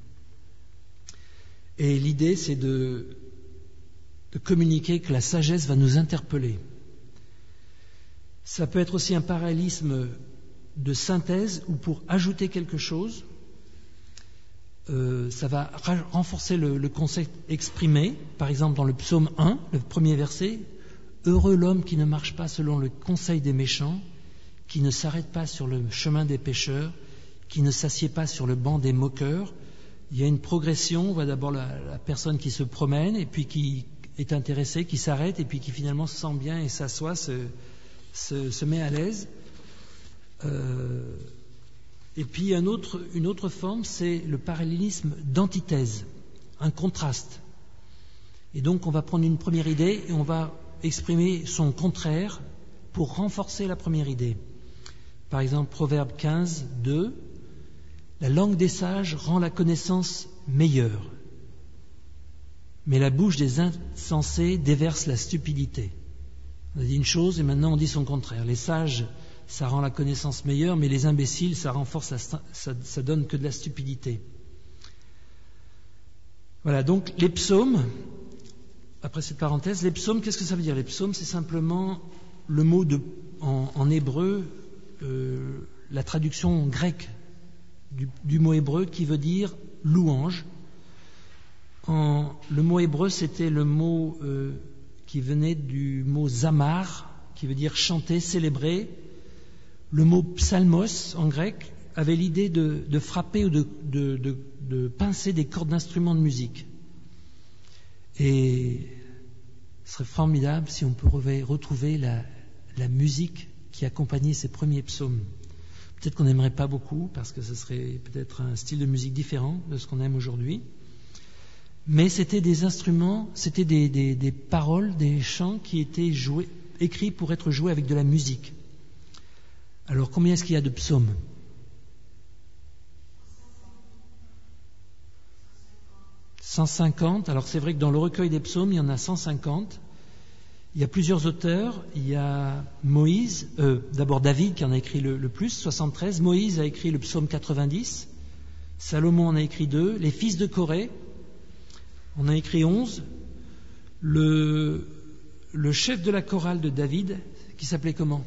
Et l'idée, c'est de, de communiquer que la sagesse va nous interpeller. Ça peut être aussi un parallélisme de synthèse ou pour ajouter quelque chose. Euh, ça va ra- renforcer le, le concept exprimé, par exemple dans le psaume un, le premier verset, « Heureux l'homme qui ne marche pas selon le conseil des méchants, qui ne s'arrête pas sur le chemin des pécheurs, qui ne s'assied pas sur le banc des moqueurs. Il y a une progression. On voit d'abord la, la personne qui se promène et puis qui est intéressée, qui s'arrête et puis qui finalement se sent bien et s'assoit, se, se, se met à l'aise. Euh, et puis un autre, une autre forme, c'est le parallélisme d'antithèse, un contraste. Et donc on va prendre une première idée et on va exprimer son contraire pour renforcer la première idée. Par exemple, Proverbe quinze, deux, la langue des sages rend la connaissance meilleure, mais la bouche des insensés déverse la stupidité. On a dit une chose et maintenant on dit son contraire. Les sages, ça rend la connaissance meilleure, mais les imbéciles, ça renforce, la, ça, ça donne que de la stupidité. Voilà, donc les psaumes, après cette parenthèse, les psaumes, qu'est-ce que ça veut dire? Les psaumes, c'est simplement le mot de, en, en hébreu, euh, la traduction grecque du, du mot hébreu qui veut dire louange. En, le mot hébreu, c'était le mot euh, qui venait du mot zamar, qui veut dire chanter, célébrer. Le mot psalmos, en grec, avait l'idée de, de frapper ou de, de, de, de pincer des cordes d'instruments de musique. Et ce serait formidable si on pouvait retrouver la, la musique qui accompagnait ces premiers psaumes. Peut-être qu'on n'aimerait pas beaucoup, parce que ce serait peut-être un style de musique différent de ce qu'on aime aujourd'hui. Mais c'était des instruments, c'était des, des, des paroles, des chants qui étaient joués, écrits pour être joués avec de la musique. Alors, combien est-ce qu'il y a de psaumes? cent cinquante. Alors, c'est vrai que dans le recueil des psaumes, il y en a cent cinquante. Il y a plusieurs auteurs. Il y a Moïse, euh, d'abord David qui en a écrit le, le plus, soixante-treize. Moïse a écrit le psaume quatre-vingt-dix. Salomon en a écrit deux. Les fils de Corée, on a écrit onze. Le, le chef de la chorale de David, qui s'appelait comment?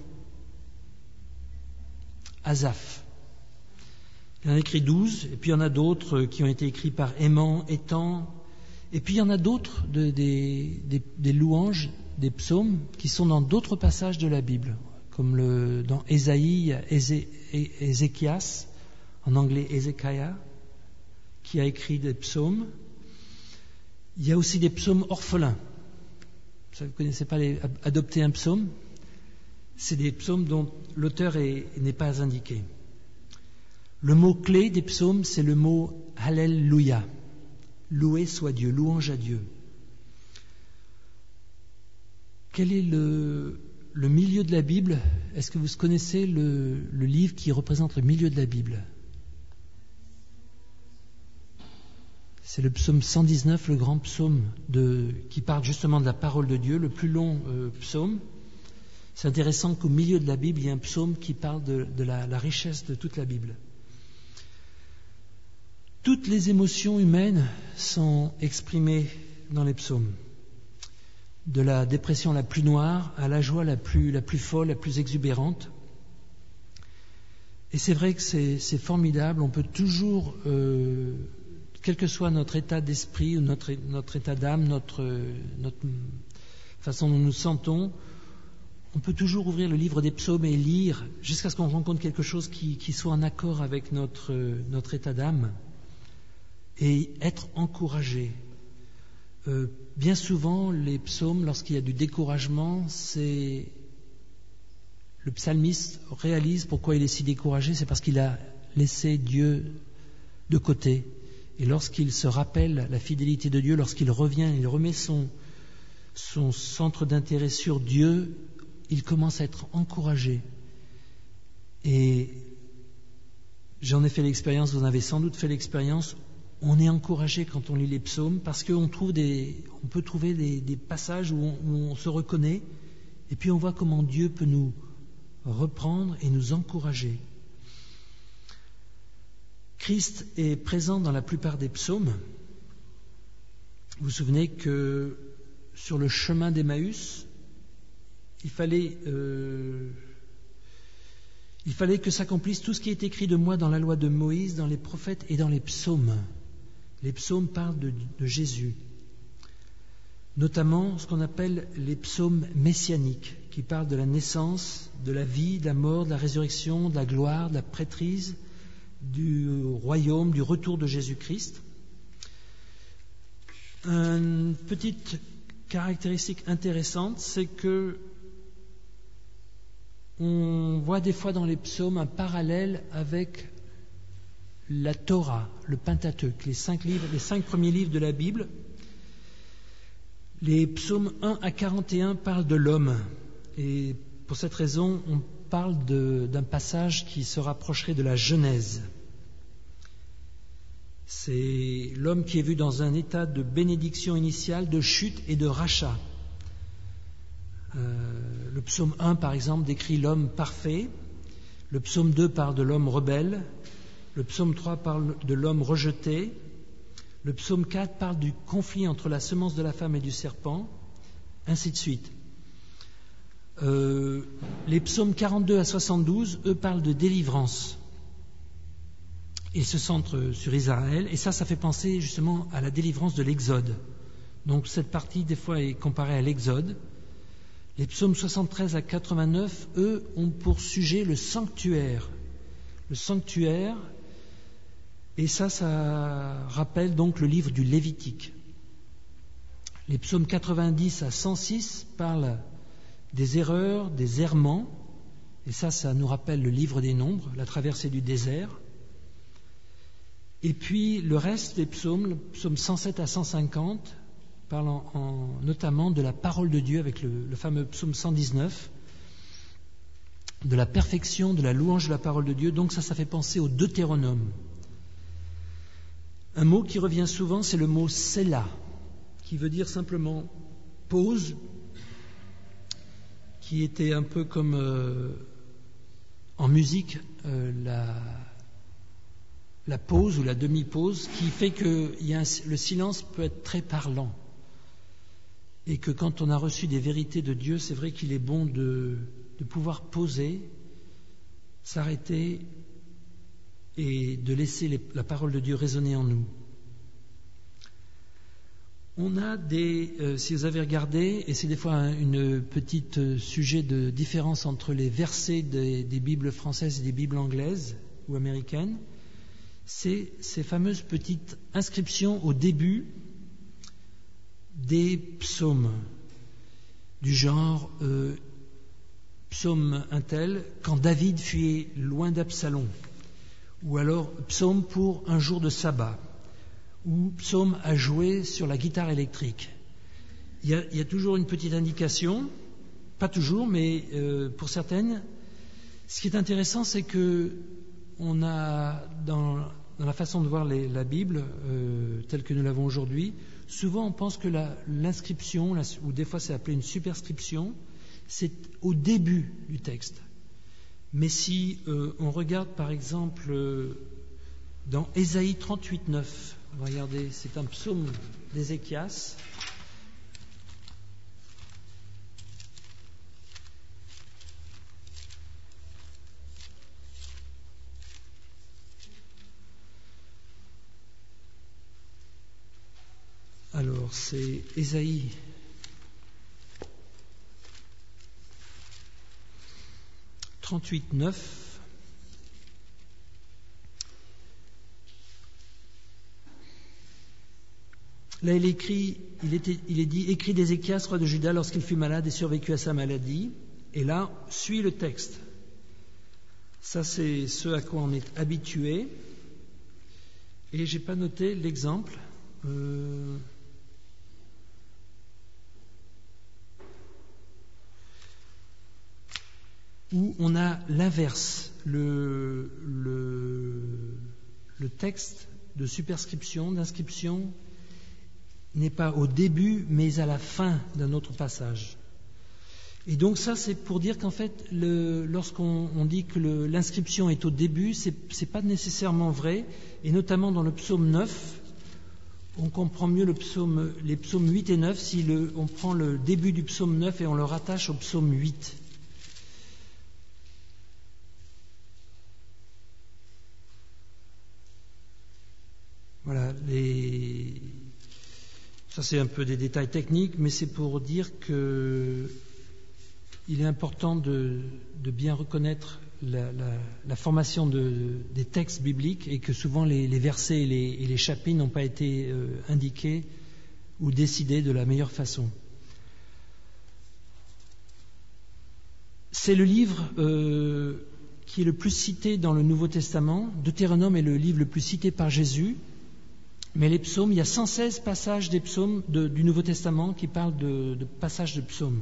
Asaph. Il en a écrit douze, et puis il y en a d'autres qui ont été écrits par Héman, Étan, et puis il y en a d'autres, de, des, des, des louanges, des psaumes, qui sont dans d'autres passages de la Bible, comme le, dans Ésaïe, Ézé, Ézéchias, en anglais Ézéchiah, qui a écrit des psaumes. Il y a aussi des psaumes orphelins. Vous ne connaissez pas les, adopter un psaume? C'est des psaumes dont l'auteur est, n'est pas indiqué. Le mot clé des psaumes, c'est le mot Alléluia. Loué soit Dieu, louange à Dieu. Quel est le, le milieu de la Bible? Est-ce que vous connaissez le, le livre qui représente le milieu de la Bible? C'est le psaume cent dix-neuf, le grand psaume de, qui parle justement de la parole de Dieu, le plus long euh, psaume. C'est intéressant qu'au milieu de la Bible, il y a un psaume qui parle de, de la, la richesse de toute la Bible. Toutes les émotions humaines sont exprimées dans les psaumes. De la dépression la plus noire à la joie la plus, la plus folle, la plus exubérante. Et c'est vrai que c'est, c'est formidable. On peut toujours, euh, quel que soit notre état d'esprit ou notre, notre état d'âme, notre, notre façon dont nous nous sentons, on peut toujours ouvrir le livre des psaumes et lire jusqu'à ce qu'on rencontre quelque chose qui, qui soit en accord avec notre, notre état d'âme et être encouragé. Euh, bien souvent, les psaumes, lorsqu'il y a du découragement, c'est le psalmiste réalise pourquoi il est si découragé, c'est parce qu'il a laissé Dieu de côté. Et lorsqu'il se rappelle la fidélité de Dieu, lorsqu'il revient, il remet son, son centre d'intérêt sur Dieu, il commence à être encouragé. Et j'en ai fait l'expérience, vous en avez sans doute fait l'expérience, on est encouragé quand on lit les psaumes parce qu'on trouve des, on peut trouver des, des passages où on, où on se reconnaît et puis on voit comment Dieu peut nous reprendre et nous encourager. Christ est présent dans la plupart des psaumes. Vous vous souvenez que sur le chemin d'Emmaüs, il fallait, euh, il fallait que s'accomplisse tout ce qui est écrit de moi dans la loi de Moïse, dans les prophètes et dans les psaumes. Les psaumes parlent de, de Jésus. notamment ce qu'on appelle les psaumes messianiques, qui parlent de la naissance, de la vie, de la mort, de la résurrection, de la gloire, de la prêtrise, du royaume, du retour de Jésus-Christ. Une petite caractéristique intéressante, c'est que on voit des fois dans les psaumes un parallèle avec la Torah, le Pentateuque, les cinq livres, les cinq premiers livres de la Bible. Les psaumes un à quarante et un parlent de l'homme, et pour cette raison, on parle de, d'un passage qui se rapprocherait de la Genèse. C'est l'homme qui est vu dans un état de bénédiction initiale, de chute et de rachat. Euh, le psaume un, par exemple, décrit l'homme parfait. Le psaume deux parle de l'homme rebelle. Le psaume trois parle de l'homme rejeté. Le psaume quatre parle du conflit entre la semence de la femme et du serpent, ainsi de suite. Euh, les psaumes quarante-deux à soixante-douze, eux, parlent de délivrance et se centrent sur Israël. Et ça, ça fait penser justement à la délivrance de l'Exode. Donc cette partie, des fois, est comparée à l'Exode. Les psaumes soixante-treize à quatre-vingt-neuf, eux, ont pour sujet le sanctuaire. Le sanctuaire, et ça, ça rappelle donc le livre du Lévitique. Les psaumes quatre-vingt-dix à cent six parlent des erreurs, des errements, et ça, ça nous rappelle le livre des Nombres, la traversée du désert. Et puis le reste des psaumes, le psaume cent sept à cent cinquante, parle en, en, notamment de la parole de Dieu avec le, le fameux psaume cent dix-neuf, de la perfection, de la louange de la parole de Dieu. Donc ça, ça fait penser au Deutéronome. Un mot qui revient souvent, c'est le mot « Sélah », qui veut dire simplement « pause », qui était un peu comme euh, en musique euh, la, la pause ou la demi-pause, qui fait que y a un, le silence peut être très parlant. Et que quand on a reçu des vérités de Dieu, c'est vrai qu'il est bon de, de pouvoir poser, s'arrêter et de laisser les, la parole de Dieu résonner en nous. On a des, euh, si vous avez regardé, et c'est des fois un une petite euh, sujet de différence entre les versets des, des Bibles françaises et des Bibles anglaises ou américaines, c'est ces fameuses petites inscriptions au début des psaumes, du genre euh, psaume un tel, quand David fuyait loin d'Absalom, ou alors psaume pour un jour de sabbat, ou psaume à jouer sur la guitare électrique. Il y a, il y a toujours une petite indication, pas toujours, mais euh, pour certaines. Ce qui est intéressant, c'est que on a dans, dans la façon de voir les, la Bible euh, telle que nous l'avons aujourd'hui, souvent on pense que la, l'inscription, la, ou des fois c'est appelé une superscription, c'est au début du texte. Mais si euh, on regarde par exemple euh, dans Ésaïe trente-huit neuf, regardez, c'est un psaume d'Ézéchias. Alors, c'est Ésaïe trente-huit neuf. Là, il écrit, il, était, il est dit, écrit d'Ézéchias, roi de Juda, lorsqu'il fut malade et survécut à sa maladie. Et là, suit le texte. Ça, c'est ce à quoi on est habitué. Et j'ai pas noté l'exemple. Euh... où on a l'inverse, le, le, le texte de superscription, d'inscription, n'est pas au début, mais à la fin d'un autre passage. Et donc ça, c'est pour dire qu'en fait, le, lorsqu'on on dit que le, l'inscription est au début, c'est, c'est pas nécessairement vrai, et notamment dans le psaume neuf, on comprend mieux le psaume, les psaumes huit et neuf si le, on prend le début du psaume neuf et on le rattache au psaume huit. Voilà, les... Ça, c'est un peu des détails techniques, mais c'est pour dire que il est important de, de bien reconnaître la, la, la formation de, des textes bibliques et que souvent les, les versets et les, et les chapitres n'ont pas été euh, indiqués ou décidés de la meilleure façon. C'est le livre euh, qui est le plus cité dans le Nouveau Testament. Deutéronome est le livre le plus cité par Jésus. Mais les psaumes, il y a cent seize passages des psaumes de, du Nouveau Testament qui parlent de, de passages de psaumes.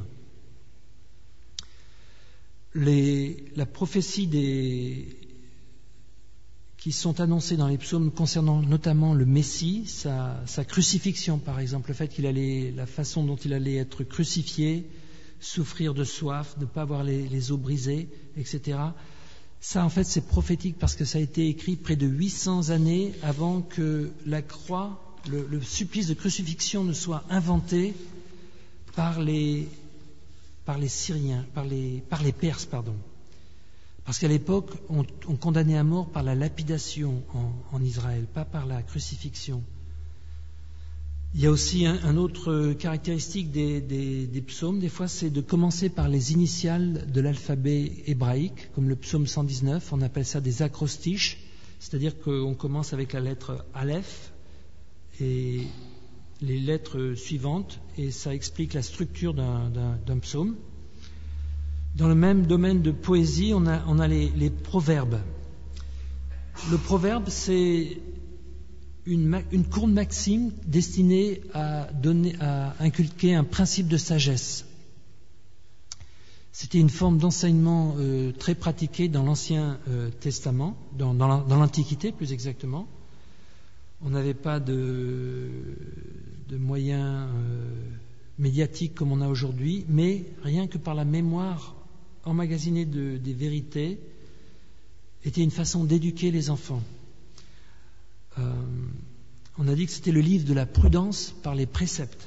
Les, la prophétie des, qui sont annoncées dans les psaumes concernant notamment le Messie, sa, sa crucifixion par exemple, le fait qu'il allait, la façon dont il allait être crucifié, souffrir de soif, ne pas avoir les, les os brisés, et cetera. Ça, en fait, c'est prophétique parce que ça a été écrit près de huit cents années avant que la croix, le, le supplice de crucifixion ne soit inventé par les, par les Syriens, par les, par les Perses, pardon. Parce qu'à l'époque, on, on condamnait à mort par la lapidation en, en Israël, pas par la crucifixion. Il y a aussi un, un autre caractéristique des, des, des psaumes, des fois, c'est de commencer par les initiales de l'alphabet hébraïque, comme le psaume cent dix-neuf, on appelle ça des acrostiches, c'est-à-dire qu'on commence avec la lettre Aleph et les lettres suivantes, et ça explique la structure d'un, d'un, d'un psaume. Dans le même domaine de poésie, on a, on a les, les proverbes. Le proverbe, c'est Une, une courte maxime destinée à, donner, à inculquer un principe de sagesse. C'était une forme d'enseignement euh, très pratiquée dans l'Ancien euh, Testament, dans, dans, dans l'Antiquité plus exactement. On n'avait pas de, de moyens euh, médiatiques comme on a aujourd'hui, mais rien que par la mémoire emmagasinée de, des vérités, était une façon d'éduquer les enfants. Euh, on a dit que c'était le livre de la prudence par les préceptes.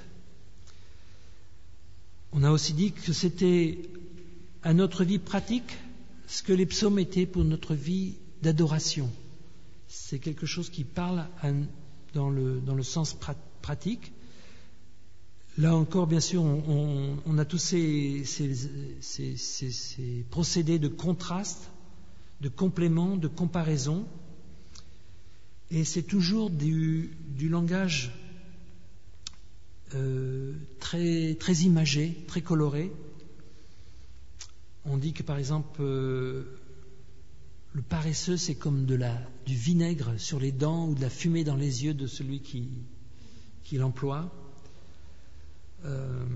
On a aussi dit que c'était à notre vie pratique ce que les psaumes étaient pour notre vie d'adoration. C'est quelque chose qui parle à, dans, le, dans le sens pra- pratique. Là encore, bien sûr, on, on, on a tous ces, ces, ces, ces, ces procédés de contraste, de complément, de comparaison. Et c'est toujours du, du langage euh, très, très imagé, très coloré. On dit que par exemple, euh, le paresseux, c'est comme de la, du vinaigre sur les dents ou de la fumée dans les yeux de celui qui, qui l'emploie. Euh,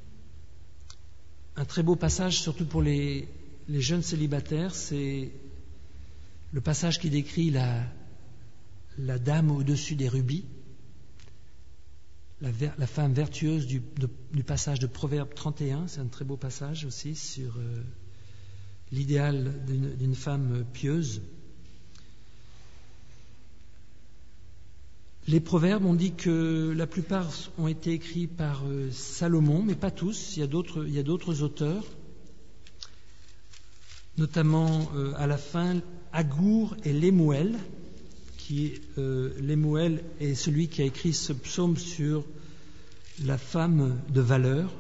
un très beau passage, surtout pour les, les jeunes célibataires, c'est le passage qui décrit la La dame au-dessus des rubis, la, ver, la femme vertueuse du, de, du passage de Proverbe trente et un, c'est un très beau passage aussi sur euh, l'idéal d'une, d'une femme pieuse. Les proverbes, on dit que la plupart ont été écrits par euh, Salomon, mais pas tous, il y a d'autres, il y a d'autres auteurs, notamment euh, à la fin Agour et Lemuel. Qui, euh, Lemuel est celui qui a écrit ce psaume sur la femme de valeur.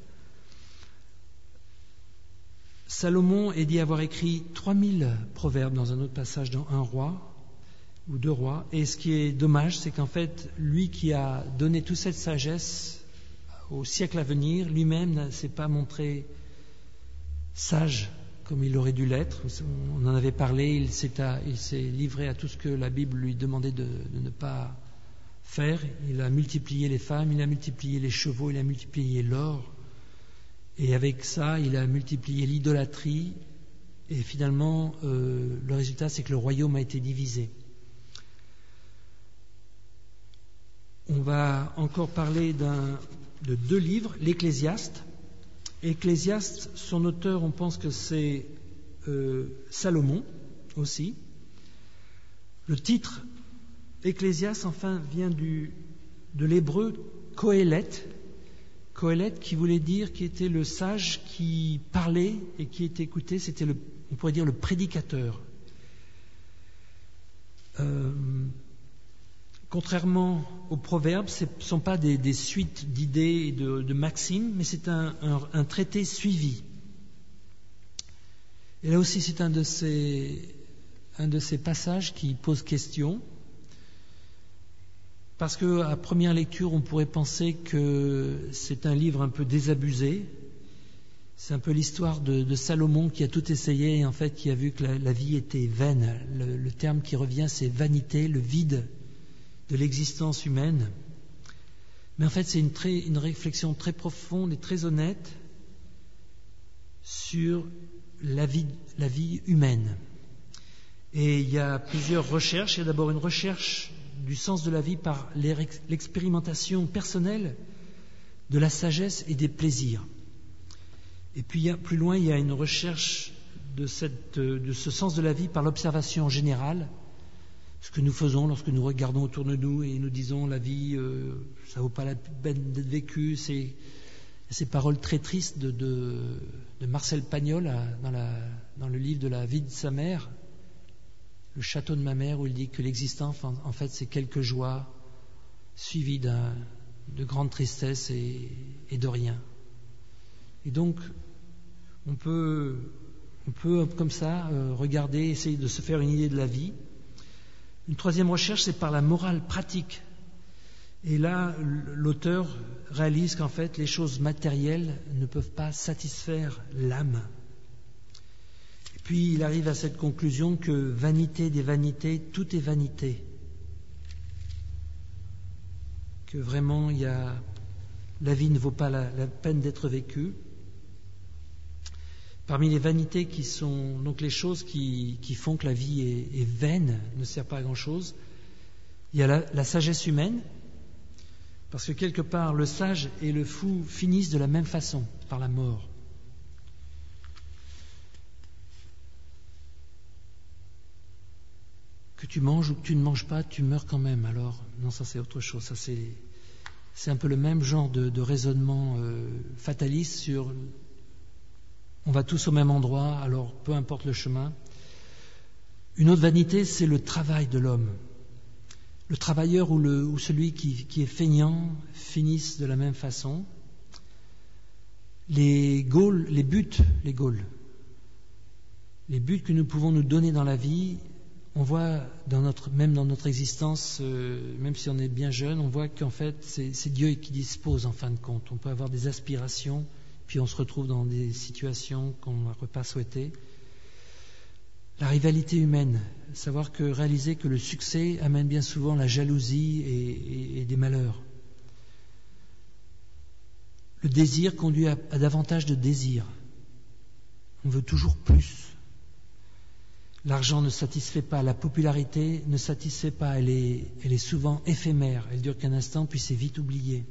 Salomon est dit avoir écrit trois mille proverbes dans un autre passage dans Un roi ou Deux rois. Et ce qui est dommage, c'est qu'en fait, lui qui a donné toute cette sagesse au siècle à venir, lui-même ne s'est pas montré sage comme il aurait dû l'être. On en avait parlé, il s'est, à, il s'est livré à tout ce que la Bible lui demandait de, de ne pas faire. Il a multiplié les femmes, il a multiplié les chevaux, il a multiplié l'or. Et avec ça, il a multiplié l'idolâtrie. Et finalement, euh, le résultat, c'est que le royaume a été divisé. On va encore parler d'un, de deux livres, l'Ecclésiaste. Ecclésiaste, son auteur, on pense que c'est euh, Salomon aussi. Le titre Ecclésiaste, enfin, vient du, de l'hébreu Kohelet. Kohelet qui voulait dire qui était le sage qui parlait et qui était écouté, c'était le, on pourrait dire le prédicateur. Euh, Contrairement aux proverbes, ce ne sont pas des, des suites d'idées et de, de maximes, mais c'est un, un, un traité suivi. Et là aussi, c'est un de ces, un de ces passages qui pose question, parce qu'à première lecture, on pourrait penser que c'est un livre un peu désabusé. C'est un peu l'histoire de, de Salomon qui a tout essayé et en fait qui a vu que la, la vie était vaine. Le, le terme qui revient, c'est vanité, le vide de l'existence humaine. Mais en fait, c'est une, très, une réflexion très profonde et très honnête sur la vie, la vie humaine. Et il y a plusieurs recherches. Il y a d'abord une recherche du sens de la vie par l'expérimentation personnelle de la sagesse et des plaisirs. Et puis il y a, plus loin, il y a une recherche de, cette, de ce sens de la vie par l'observation générale, ce que nous faisons lorsque nous regardons autour de nous et nous disons la vie, euh, ça ne vaut pas la peine d'être vécu. C'est ces paroles très tristes de, de, de Marcel Pagnol à, dans, la, dans le livre de la vie de sa mère, Le château de ma mère, où il dit que l'existence, en, en fait, c'est quelques joies suivies d'un, de grandes tristesses et, et de rien. Et donc, on peut, on peut comme ça euh, regarder, essayer de se faire une idée de la vie. Une troisième recherche, c'est par la morale pratique. Et là, l'auteur réalise qu'en fait, les choses matérielles ne peuvent pas satisfaire l'âme. Et puis, il arrive à cette conclusion que vanité des vanités, tout est vanité. Que vraiment, il y a, la vie ne vaut pas la, la peine d'être vécue. Parmi les vanités qui sont donc les choses qui, qui font que la vie est, est vaine, ne sert pas à grand-chose, il y a la, la sagesse humaine, parce que quelque part le sage et le fou finissent de la même façon, par la mort. Que tu manges ou que tu ne manges pas, tu meurs quand même. Alors non, ça c'est autre chose. Ça c'est, c'est un peu le même genre de, de raisonnement euh, fataliste sur on va tous au même endroit, alors peu importe le chemin. Une autre vanité, c'est le travail de l'homme. Le travailleur ou, le, ou celui qui, qui est feignant finissent de la même façon. Les goals, les buts, les goals, les buts que nous pouvons nous donner dans la vie, on voit dans notre, même dans notre existence, euh, même si on est bien jeune, on voit qu'en fait c'est, c'est Dieu qui dispose en fin de compte. On peut avoir des aspirations, puis on se retrouve dans des situations qu'on n'aurait pas souhaitées. La rivalité humaine, savoir que réaliser que le succès amène bien souvent la jalousie et, et, et des malheurs. Le désir conduit à, à davantage de désirs. On veut toujours plus. L'argent ne satisfait pas, la popularité ne satisfait pas, elle est, elle est souvent éphémère, elle dure qu'un instant puis c'est vite oublié.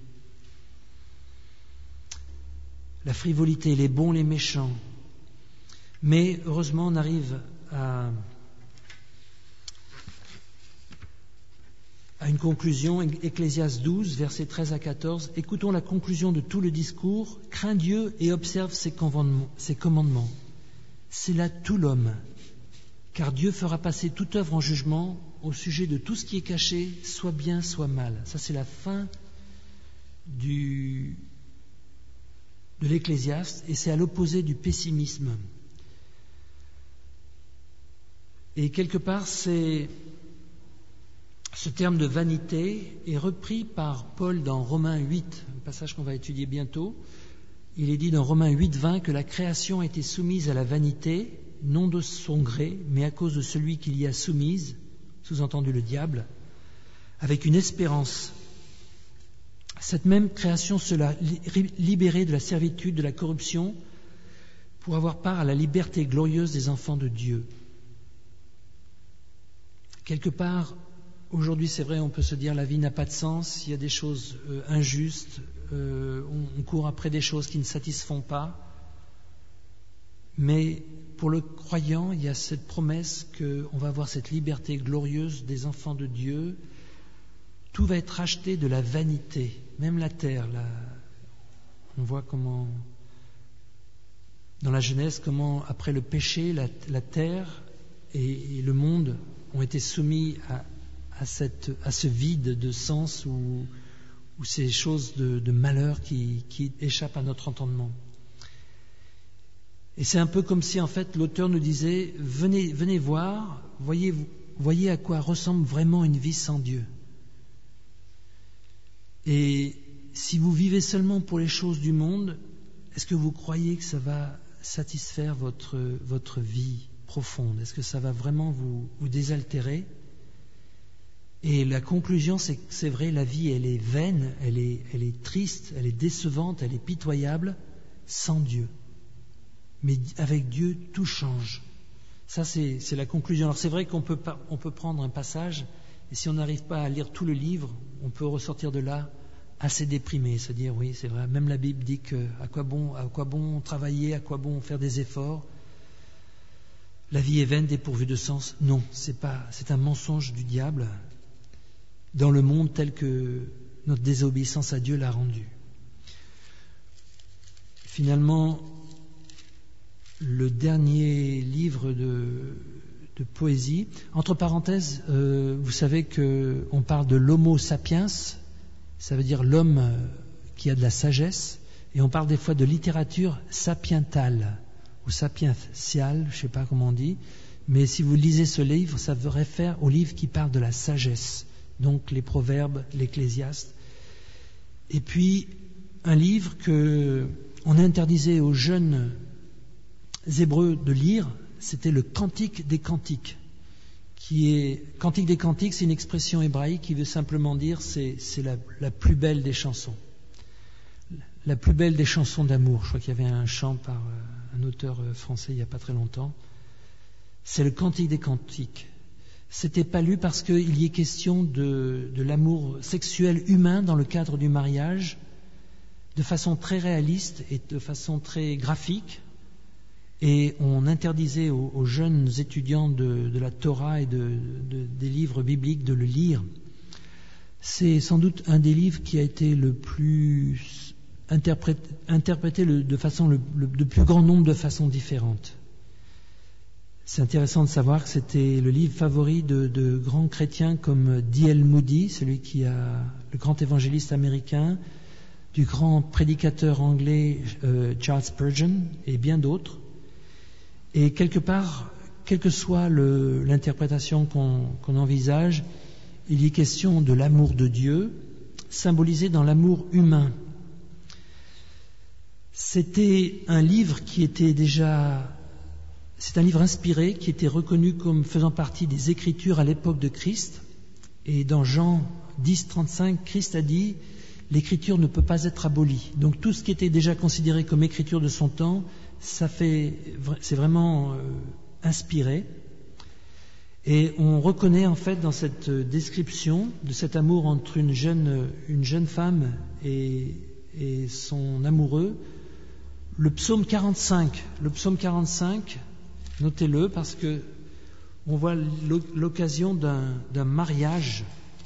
La frivolité, les bons, les méchants. Mais heureusement, on arrive à, à une conclusion. Ecclésiaste douze, versets treize à quatorze. Écoutons la conclusion de tout le discours. Crains Dieu et observe ses commandements. Ses commandements. C'est là tout l'homme. Car Dieu fera passer toute œuvre en jugement au sujet de tout ce qui est caché, soit bien, soit mal. Ça, c'est la fin du... de l'Ecclésiaste, et c'est à l'opposé du pessimisme. Et quelque part, c'est, ce terme de vanité est repris par Paul dans Romains huit, un passage qu'on va étudier bientôt. Il est dit dans Romains huit, vingt que la création a été soumise à la vanité, non de son gré, mais à cause de celui qui l'y a soumise, sous-entendu le diable, avec une espérance. Cette même création sera libérée de la servitude, de la corruption, pour avoir part à la liberté glorieuse des enfants de Dieu. Quelque part, aujourd'hui, c'est vrai, on peut se dire la vie n'a pas de sens, il y a des choses euh, injustes, euh, on, on court après des choses qui ne satisfont pas. Mais pour le croyant, il y a cette promesse qu'on va avoir cette liberté glorieuse des enfants de Dieu. Tout va être racheté de la vanité, même la terre. La... On voit comment, dans la Genèse, comment après le péché, la, la terre et, et le monde ont été soumis à, à, cette, à ce vide de sens ou, ou ces choses de, de malheur qui, qui échappent à notre entendement. Et c'est un peu comme si en fait l'auteur nous disait, venez, venez voir, voyez, voyez à quoi ressemble vraiment une vie sans Dieu. Et si vous vivez seulement pour les choses du monde, est-ce que vous croyez que ça va satisfaire votre, votre vie profonde? Est-ce que ça va vraiment vous, vous désaltérer? Et la conclusion, c'est que c'est vrai, la vie, elle est vaine, elle est, elle est triste, elle est décevante, elle est pitoyable, sans Dieu. Mais avec Dieu, tout change. Ça, c'est, c'est la conclusion. Alors c'est vrai qu'on peut, pas, on peut prendre un passage, et si on n'arrive pas à lire tout le livre, on peut ressortir de là assez déprimé, se dire oui, c'est vrai, même la Bible dit que à quoi bon, à quoi bon travailler, à quoi bon faire des efforts, la vie est vaine, dépourvue de sens. Non, c'est pas, c'est un mensonge du diable dans le monde tel que notre désobéissance à Dieu l'a rendu. Finalement, le dernier livre de, de poésie, entre parenthèses, euh, vous savez qu'on parle de l'homo sapiens. Ça veut dire l'homme qui a de la sagesse. Et on parle des fois de littérature sapientale ou sapientiale, je ne sais pas comment on dit. Mais si vous lisez ce livre, ça se réfère au livre qui parle de la sagesse. Donc les Proverbes, l'Ecclésiaste. Et puis un livre qu'on interdisait aux jeunes Hébreux de lire, c'était le Cantique des Cantiques. Qui est Cantique des Cantiques, c'est une expression hébraïque qui veut simplement dire c'est, c'est la, la plus belle des chansons, la plus belle des chansons d'amour. Je crois qu'il y avait un chant par euh, un auteur euh, français il n'y a pas très longtemps. C'est le Cantique des Cantiques. C'était pas lu parce qu'il y est question de, de l'amour sexuel humain dans le cadre du mariage, de façon très réaliste et de façon très graphique. Et on interdisait aux, aux jeunes étudiants de, de la Torah et de, de, des livres bibliques de le lire. C'est sans doute un des livres qui a été le plus interprété, interprété le, de façon le, le de plus grand nombre de façons différentes. C'est intéressant de savoir que c'était le livre favori de, de grands chrétiens comme D L Moody, celui qui a le grand évangéliste américain, du grand prédicateur anglais euh, Charles Spurgeon et bien d'autres. Et quelque part, quelle que soit le, l'interprétation qu'on, qu'on envisage, il y est question de l'amour de Dieu, symbolisé dans l'amour humain. C'était un livre qui était déjà... C'est un livre inspiré, qui était reconnu comme faisant partie des Écritures à l'époque de Christ. Et dans Jean dix, trente-cinq, Christ a dit « L'Écriture ne peut pas être abolie ». Donc tout ce qui était déjà considéré comme Écriture de son temps, ça fait, c'est vraiment euh, inspiré. Et on reconnaît en fait dans cette description de cet amour entre une jeune, une jeune femme et, et son amoureux, le psaume quarante-cinq. Le psaume quarante-cinq, notez-le parce que on voit l'occasion d'un, d'un mariage.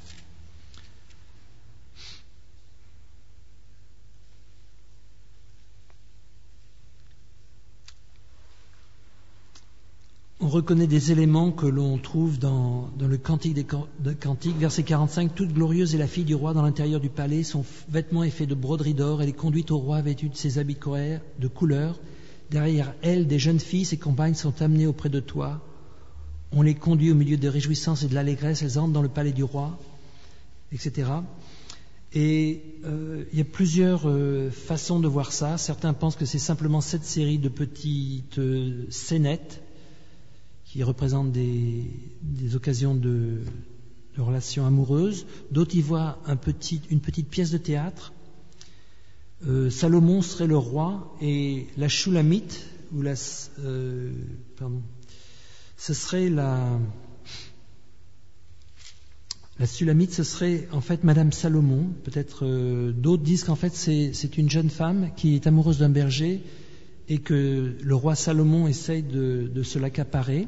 On reconnaît des éléments que l'on trouve dans, dans le Cantique des de Cantiques, verset quarante-cinq. Toute glorieuse est la fille du roi dans l'intérieur du palais. Son vêtement est fait de broderie d'or. Elle est conduite au roi vêtue de ses habits de couleur. Derrière elle, des jeunes filles, ses compagnes, sont amenées auprès de toi. On les conduit au milieu des réjouissances et de l'allégresse. Elles entrent dans le palais du roi, et cetera. Et euh, il y a plusieurs euh, façons de voir ça. Certains pensent que c'est simplement cette série de petites euh, scénettes qui représentent des, des occasions de, de relations amoureuses. D'autres y voient un petit, une petite pièce de théâtre. Euh, Salomon serait le roi et la Shulamite, ou la, euh, pardon, ce serait la, la Shulamite, ce serait en fait Madame Salomon. Peut-être euh, d'autres disent qu'en fait c'est, c'est une jeune femme qui est amoureuse d'un berger et que le roi Salomon essaye de, de se l'accaparer.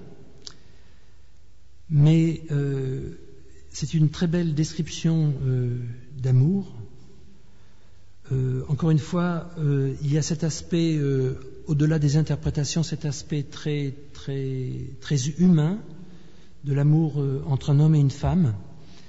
Mais euh, c'est une très belle description euh, d'amour. Euh, encore une fois, euh, il y a cet aspect, euh, au-delà des interprétations, cet aspect très, très, très humain de l'amour euh, entre un homme et une femme.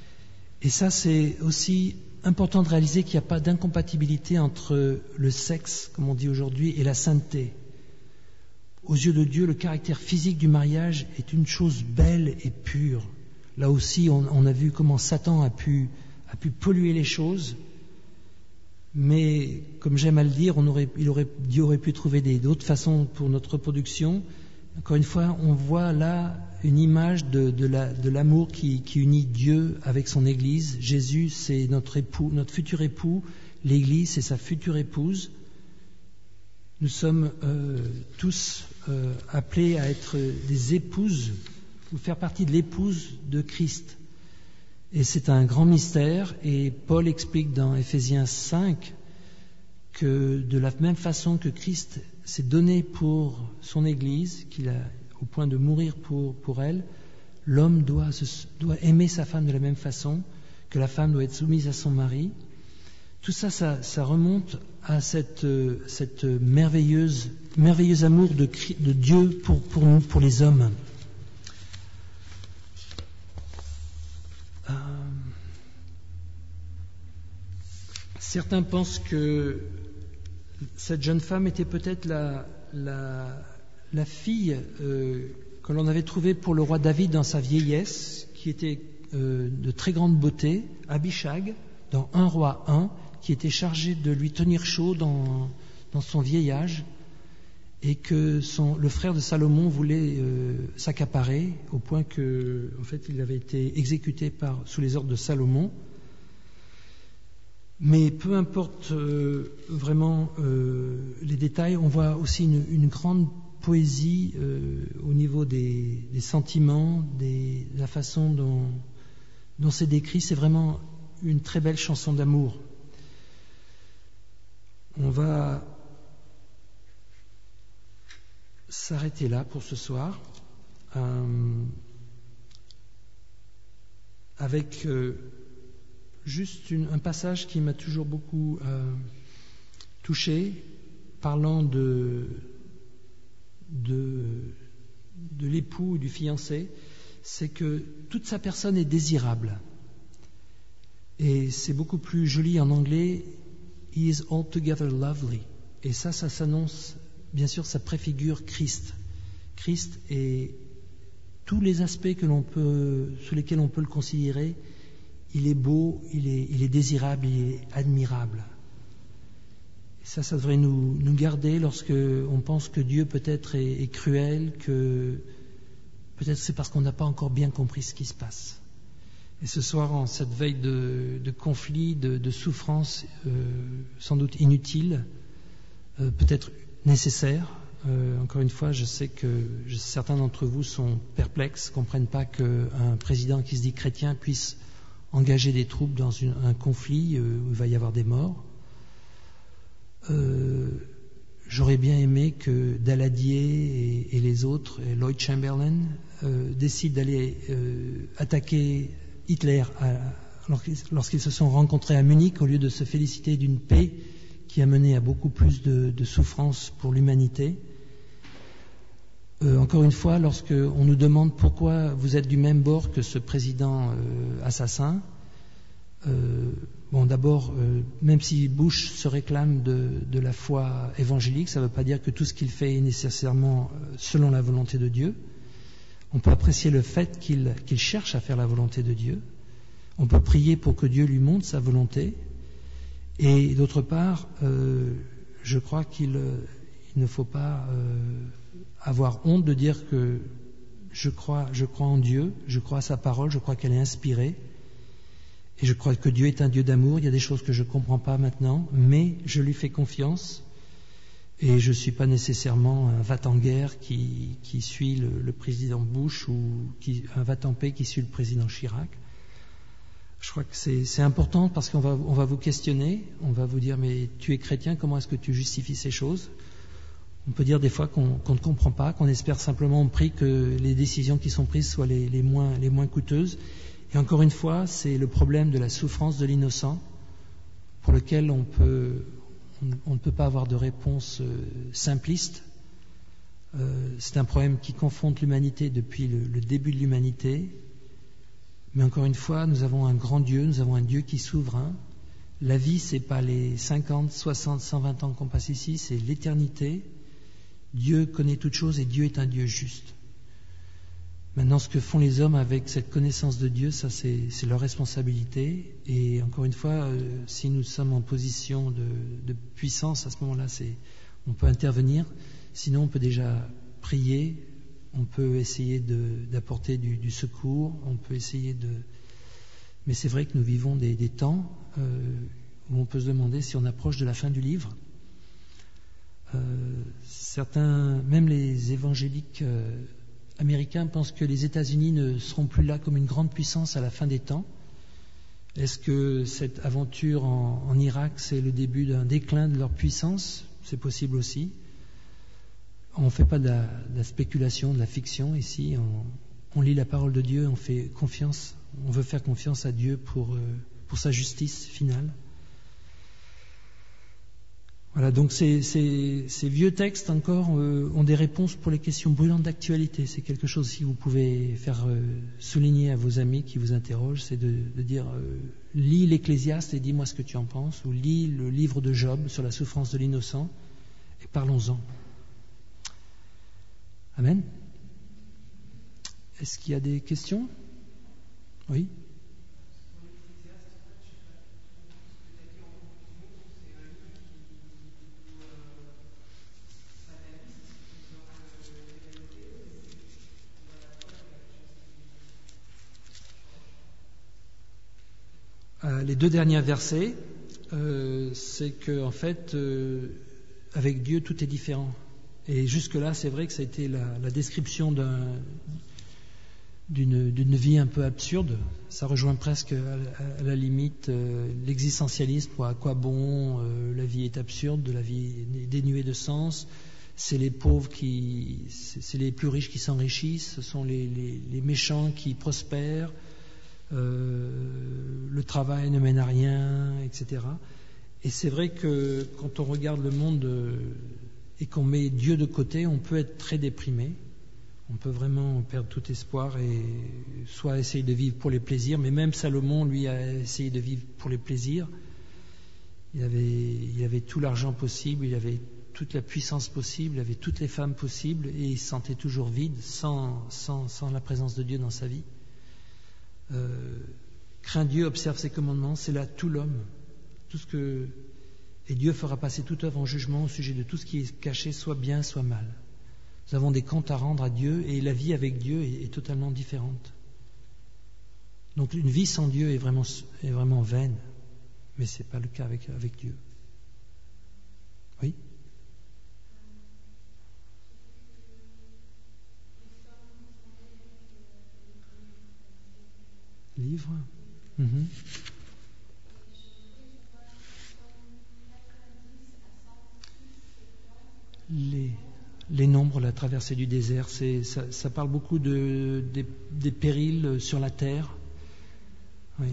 Et ça, c'est aussi important de réaliser qu'il n'y a pas d'incompatibilité entre le sexe, comme on dit aujourd'hui, et la sainteté. Aux yeux de Dieu, le caractère physique du mariage est une chose belle et pure. Là aussi, on, on a vu comment Satan a pu, a pu polluer les choses, mais comme j'aime à le dire, on aurait, il aurait, Dieu aurait pu trouver des, d'autres façons pour notre reproduction. Encore une fois, on voit là une image de, de, la, de l'amour qui, qui unit Dieu avec son Église. Jésus, c'est notre époux, notre futur époux. L'Église, c'est sa future épouse. Nous sommes euh, tous euh, appelés à être des épouses, ou faire partie de l'épouse de Christ. Et c'est un grand mystère, et Paul explique dans Éphésiens cinq que de la même façon que Christ s'est donné pour son Église, qu'il a au point de mourir pour, pour elle, l'homme doit, se, doit aimer sa femme de la même façon, que la femme doit être soumise à son mari. Tout ça, ça, ça remonte à cette, cette merveilleuse, merveilleux amour de, de Dieu pour, pour nous, pour les hommes. Euh, certains pensent que cette jeune femme était peut-être la, la, la fille euh, que l'on avait trouvée pour le roi David dans sa vieillesse, qui était euh, de très grande beauté, Abishag, dans un roi un, qui était chargé de lui tenir chaud dans, dans son vieil âge, et que son, le frère de Salomon voulait euh, s'accaparer, au point que, en fait, il avait été exécuté par, sous les ordres de Salomon. Mais peu importe euh, vraiment euh, les détails, on voit aussi une, une grande poésie euh, au niveau des, des sentiments, des, de la façon dont, dont c'est décrit. C'est vraiment une très belle chanson d'amour. On va s'arrêter là pour ce soir euh, avec euh, juste une, un passage qui m'a toujours beaucoup euh, touché, parlant de, de, de l'époux ou du fiancé, c'est que toute sa personne est désirable. Et c'est beaucoup plus joli en anglais, « He is altogether lovely ». Et ça, ça s'annonce, bien sûr, ça préfigure Christ. Christ et tous les aspects que l'on peut, sous lesquels on peut le considérer, il est beau, il est, il est désirable, il est admirable. Et ça, ça devrait nous, nous garder lorsque on pense que Dieu peut-être est, est cruel, que peut-être c'est parce qu'on n'a pas encore bien compris ce qui se passe. Et ce soir, en cette veille de, de conflit, de, de souffrance, euh, sans doute inutile, euh, peut-être nécessaire. Euh, encore une fois, je sais que je, certains d'entre vous sont perplexes, ne comprennent pas qu'un président qui se dit chrétien puisse engager des troupes dans une, un conflit euh, où il va y avoir des morts. Euh, j'aurais bien aimé que Daladier et, et les autres, et Lloyd Chamberlain, euh, décident d'aller euh, attaquer Hitler à, lorsqu'ils se sont rencontrés à Munich, au lieu de se féliciter d'une paix qui a mené à beaucoup plus de, de souffrance pour l'humanité. Euh, encore une fois, lorsque on nous demande pourquoi vous êtes du même bord que ce président euh, assassin, euh, bon, d'abord, euh, même si Bush se réclame de, de la foi évangélique, ça ne veut pas dire que tout ce qu'il fait est nécessairement selon la volonté de Dieu. On peut apprécier le fait qu'il, qu'il cherche à faire la volonté de Dieu. On peut prier pour que Dieu lui montre sa volonté. Et d'autre part, euh, je crois qu'il il ne faut pas euh, avoir honte de dire que je crois, je crois en Dieu, je crois à sa parole, je crois qu'elle est inspirée. Et je crois que Dieu est un Dieu d'amour. Il y a des choses que je ne comprends pas maintenant, mais je lui fais confiance. Et je ne suis pas nécessairement un va-t-en-guerre qui, qui suit le, le président Bush ou qui, un va-t-en-paix qui suit le président Chirac. Je crois que c'est, c'est important parce qu'on va, on va vous questionner, on va vous dire mais tu es chrétien, comment est-ce que tu justifies ces choses? On peut dire des fois qu'on, qu'on ne comprend pas, qu'on espère simplement on prie que les décisions qui sont prises soient les, les, moins, les moins coûteuses. Et encore une fois, c'est le problème de la souffrance de l'innocent pour lequel on peut... On ne peut pas avoir de réponse euh, simpliste. Euh, c'est un problème qui confronte l'humanité depuis le, le début de l'humanité. Mais encore une fois, nous avons un grand Dieu, nous avons un Dieu qui est souverain. La vie, c'est pas les cinquante, soixante, cent vingt ans qu'on passe ici, c'est l'éternité. Dieu connaît toutes choses et Dieu est un Dieu juste. Maintenant, ce que font les hommes avec cette connaissance de Dieu, ça c'est, c'est leur responsabilité. Et encore une fois, euh, si nous sommes en position de, de puissance, à ce moment-là, c'est, on peut intervenir. Sinon, on peut déjà prier, on peut essayer de, d'apporter du, du secours, on peut essayer de... Mais c'est vrai que nous vivons des, des temps euh, où on peut se demander si on approche de la fin du livre. Euh, certains, même les évangéliques euh, américains pensent que les États-Unis ne seront plus là comme une grande puissance à la fin des temps. Est-ce que cette aventure en, en Irak, c'est le début d'un déclin de leur puissance? C'est possible aussi. On ne fait pas de la, de la spéculation, de la fiction ici. On, on lit la parole de Dieu, on fait confiance. On veut faire confiance à Dieu pour, euh, pour sa justice finale. Voilà, donc ces, ces, ces vieux textes encore euh, ont des réponses pour les questions brûlantes d'actualité. C'est quelque chose que vous pouvez faire euh, souligner à vos amis qui vous interrogent, c'est de, de dire euh, lis l'Ecclésiaste et dis-moi ce que tu en penses, ou lis le livre de Job sur la souffrance de l'innocent et parlons-en. Amen. Est-ce qu'il y a des questions? Oui. Euh, les deux derniers versets, euh, c'est que en fait, euh, avec Dieu, tout est différent. Et jusque-là, c'est vrai que ça a été la, la description d'un, d'une, d'une vie un peu absurde. Ça rejoint presque à, à la limite euh, l'existentialisme. Quoi. À quoi bon euh, la vie est absurde, la vie est dénuée de sens. C'est les pauvres qui, c'est, c'est les plus riches qui s'enrichissent. Ce sont les, les, les méchants qui prospèrent. Euh, le travail ne mène à rien, et cetera. Et c'est vrai que quand on regarde le monde euh, et qu'on met Dieu de côté, on peut être très déprimé. On peut vraiment perdre tout espoir et soit essayer de vivre pour les plaisirs, mais même Salomon, lui, a essayé de vivre pour les plaisirs. Il avait, il avait tout l'argent possible, il avait toute la puissance possible, il avait toutes les femmes possibles et il se sentait toujours vide sans, sans, sans la présence de Dieu dans sa vie. Euh, crains Dieu, observe ses commandements, c'est là tout l'homme, tout ce que et Dieu fera passer toute œuvre en jugement au sujet de tout ce qui est caché, soit bien, soit mal. Nous avons des comptes à rendre à Dieu et la vie avec Dieu est, est totalement différente. Donc une vie sans Dieu est vraiment, est vraiment vaine, mais c'est pas le cas avec, avec Dieu. Oui. Livre. Mm-hmm. Les, les nombres, la traversée du désert, c'est, ça, ça parle beaucoup de, des, des périls sur la terre. Oui.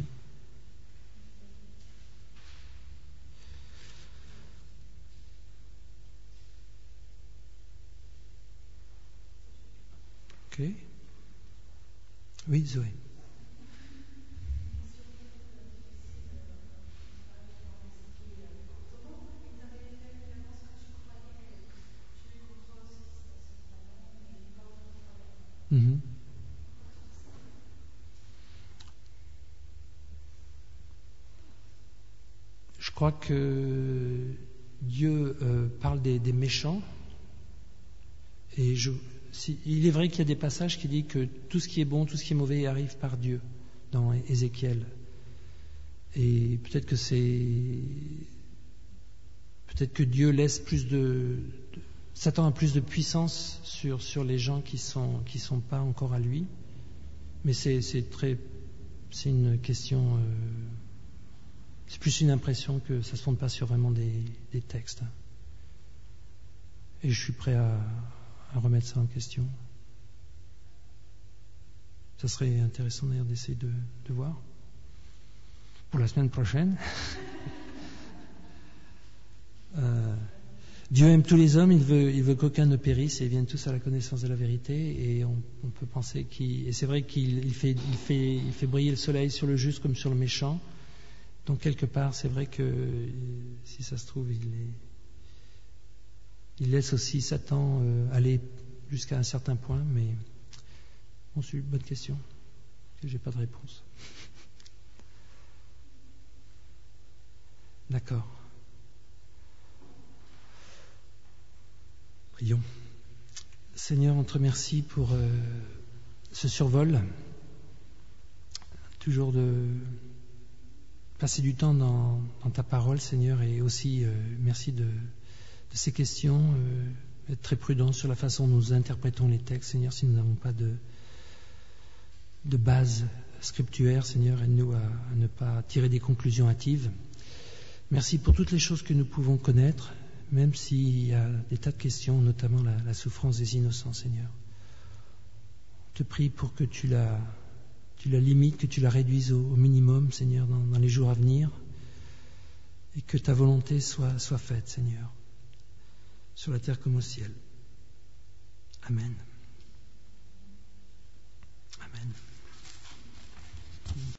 Ok. Oui, Zoé. Mm-hmm. Je crois que Dieu euh, parle des, des méchants et je, si, il est vrai qu'il y a des passages qui disent que tout ce qui est bon, tout ce qui est mauvais arrive par Dieu dans Ézéchiel. Et peut-être que c'est peut-être que Dieu laisse plus de, de Satan a plus de puissance sur, sur les gens qui sont qui sont pas encore à lui, mais c'est, c'est très c'est une question, euh, c'est plus une impression que ça se fonde pas sur vraiment des, des textes. Et je suis prêt à, à remettre ça en question. Ça serait intéressant d'ailleurs d'essayer de, de voir pour la semaine prochaine. euh, Dieu aime tous les hommes, il veut, il veut qu'aucun ne périsse et vienne tous à la connaissance de la vérité. Et on, on peut penser qu'il... Et c'est vrai qu'il il fait, il fait, il fait briller le soleil sur le juste comme sur le méchant. Donc quelque part, c'est vrai que, si ça se trouve, il, est, il laisse aussi Satan euh, aller jusqu'à un certain point. Mais bon, c'est une bonne question. J'ai pas de réponse. D'accord. Prions. Seigneur, on te remercie pour euh, ce survol, toujours de passer du temps dans, dans ta parole, Seigneur, et aussi euh, merci de, de ces questions, euh, être très prudent sur la façon dont nous interprétons les textes, Seigneur, si nous n'avons pas de, de base scriptuaire, Seigneur, aide-nous à, à ne pas tirer des conclusions hâtives. Merci pour toutes les choses que nous pouvons connaître, même s'il y a des tas de questions, notamment la, la souffrance des innocents, Seigneur. Je te prie pour que tu la, tu la limites, que tu la réduises au, au minimum, Seigneur, dans, dans les jours à venir, et que ta volonté soit, soit faite, Seigneur, sur la terre comme au ciel. Amen. Amen.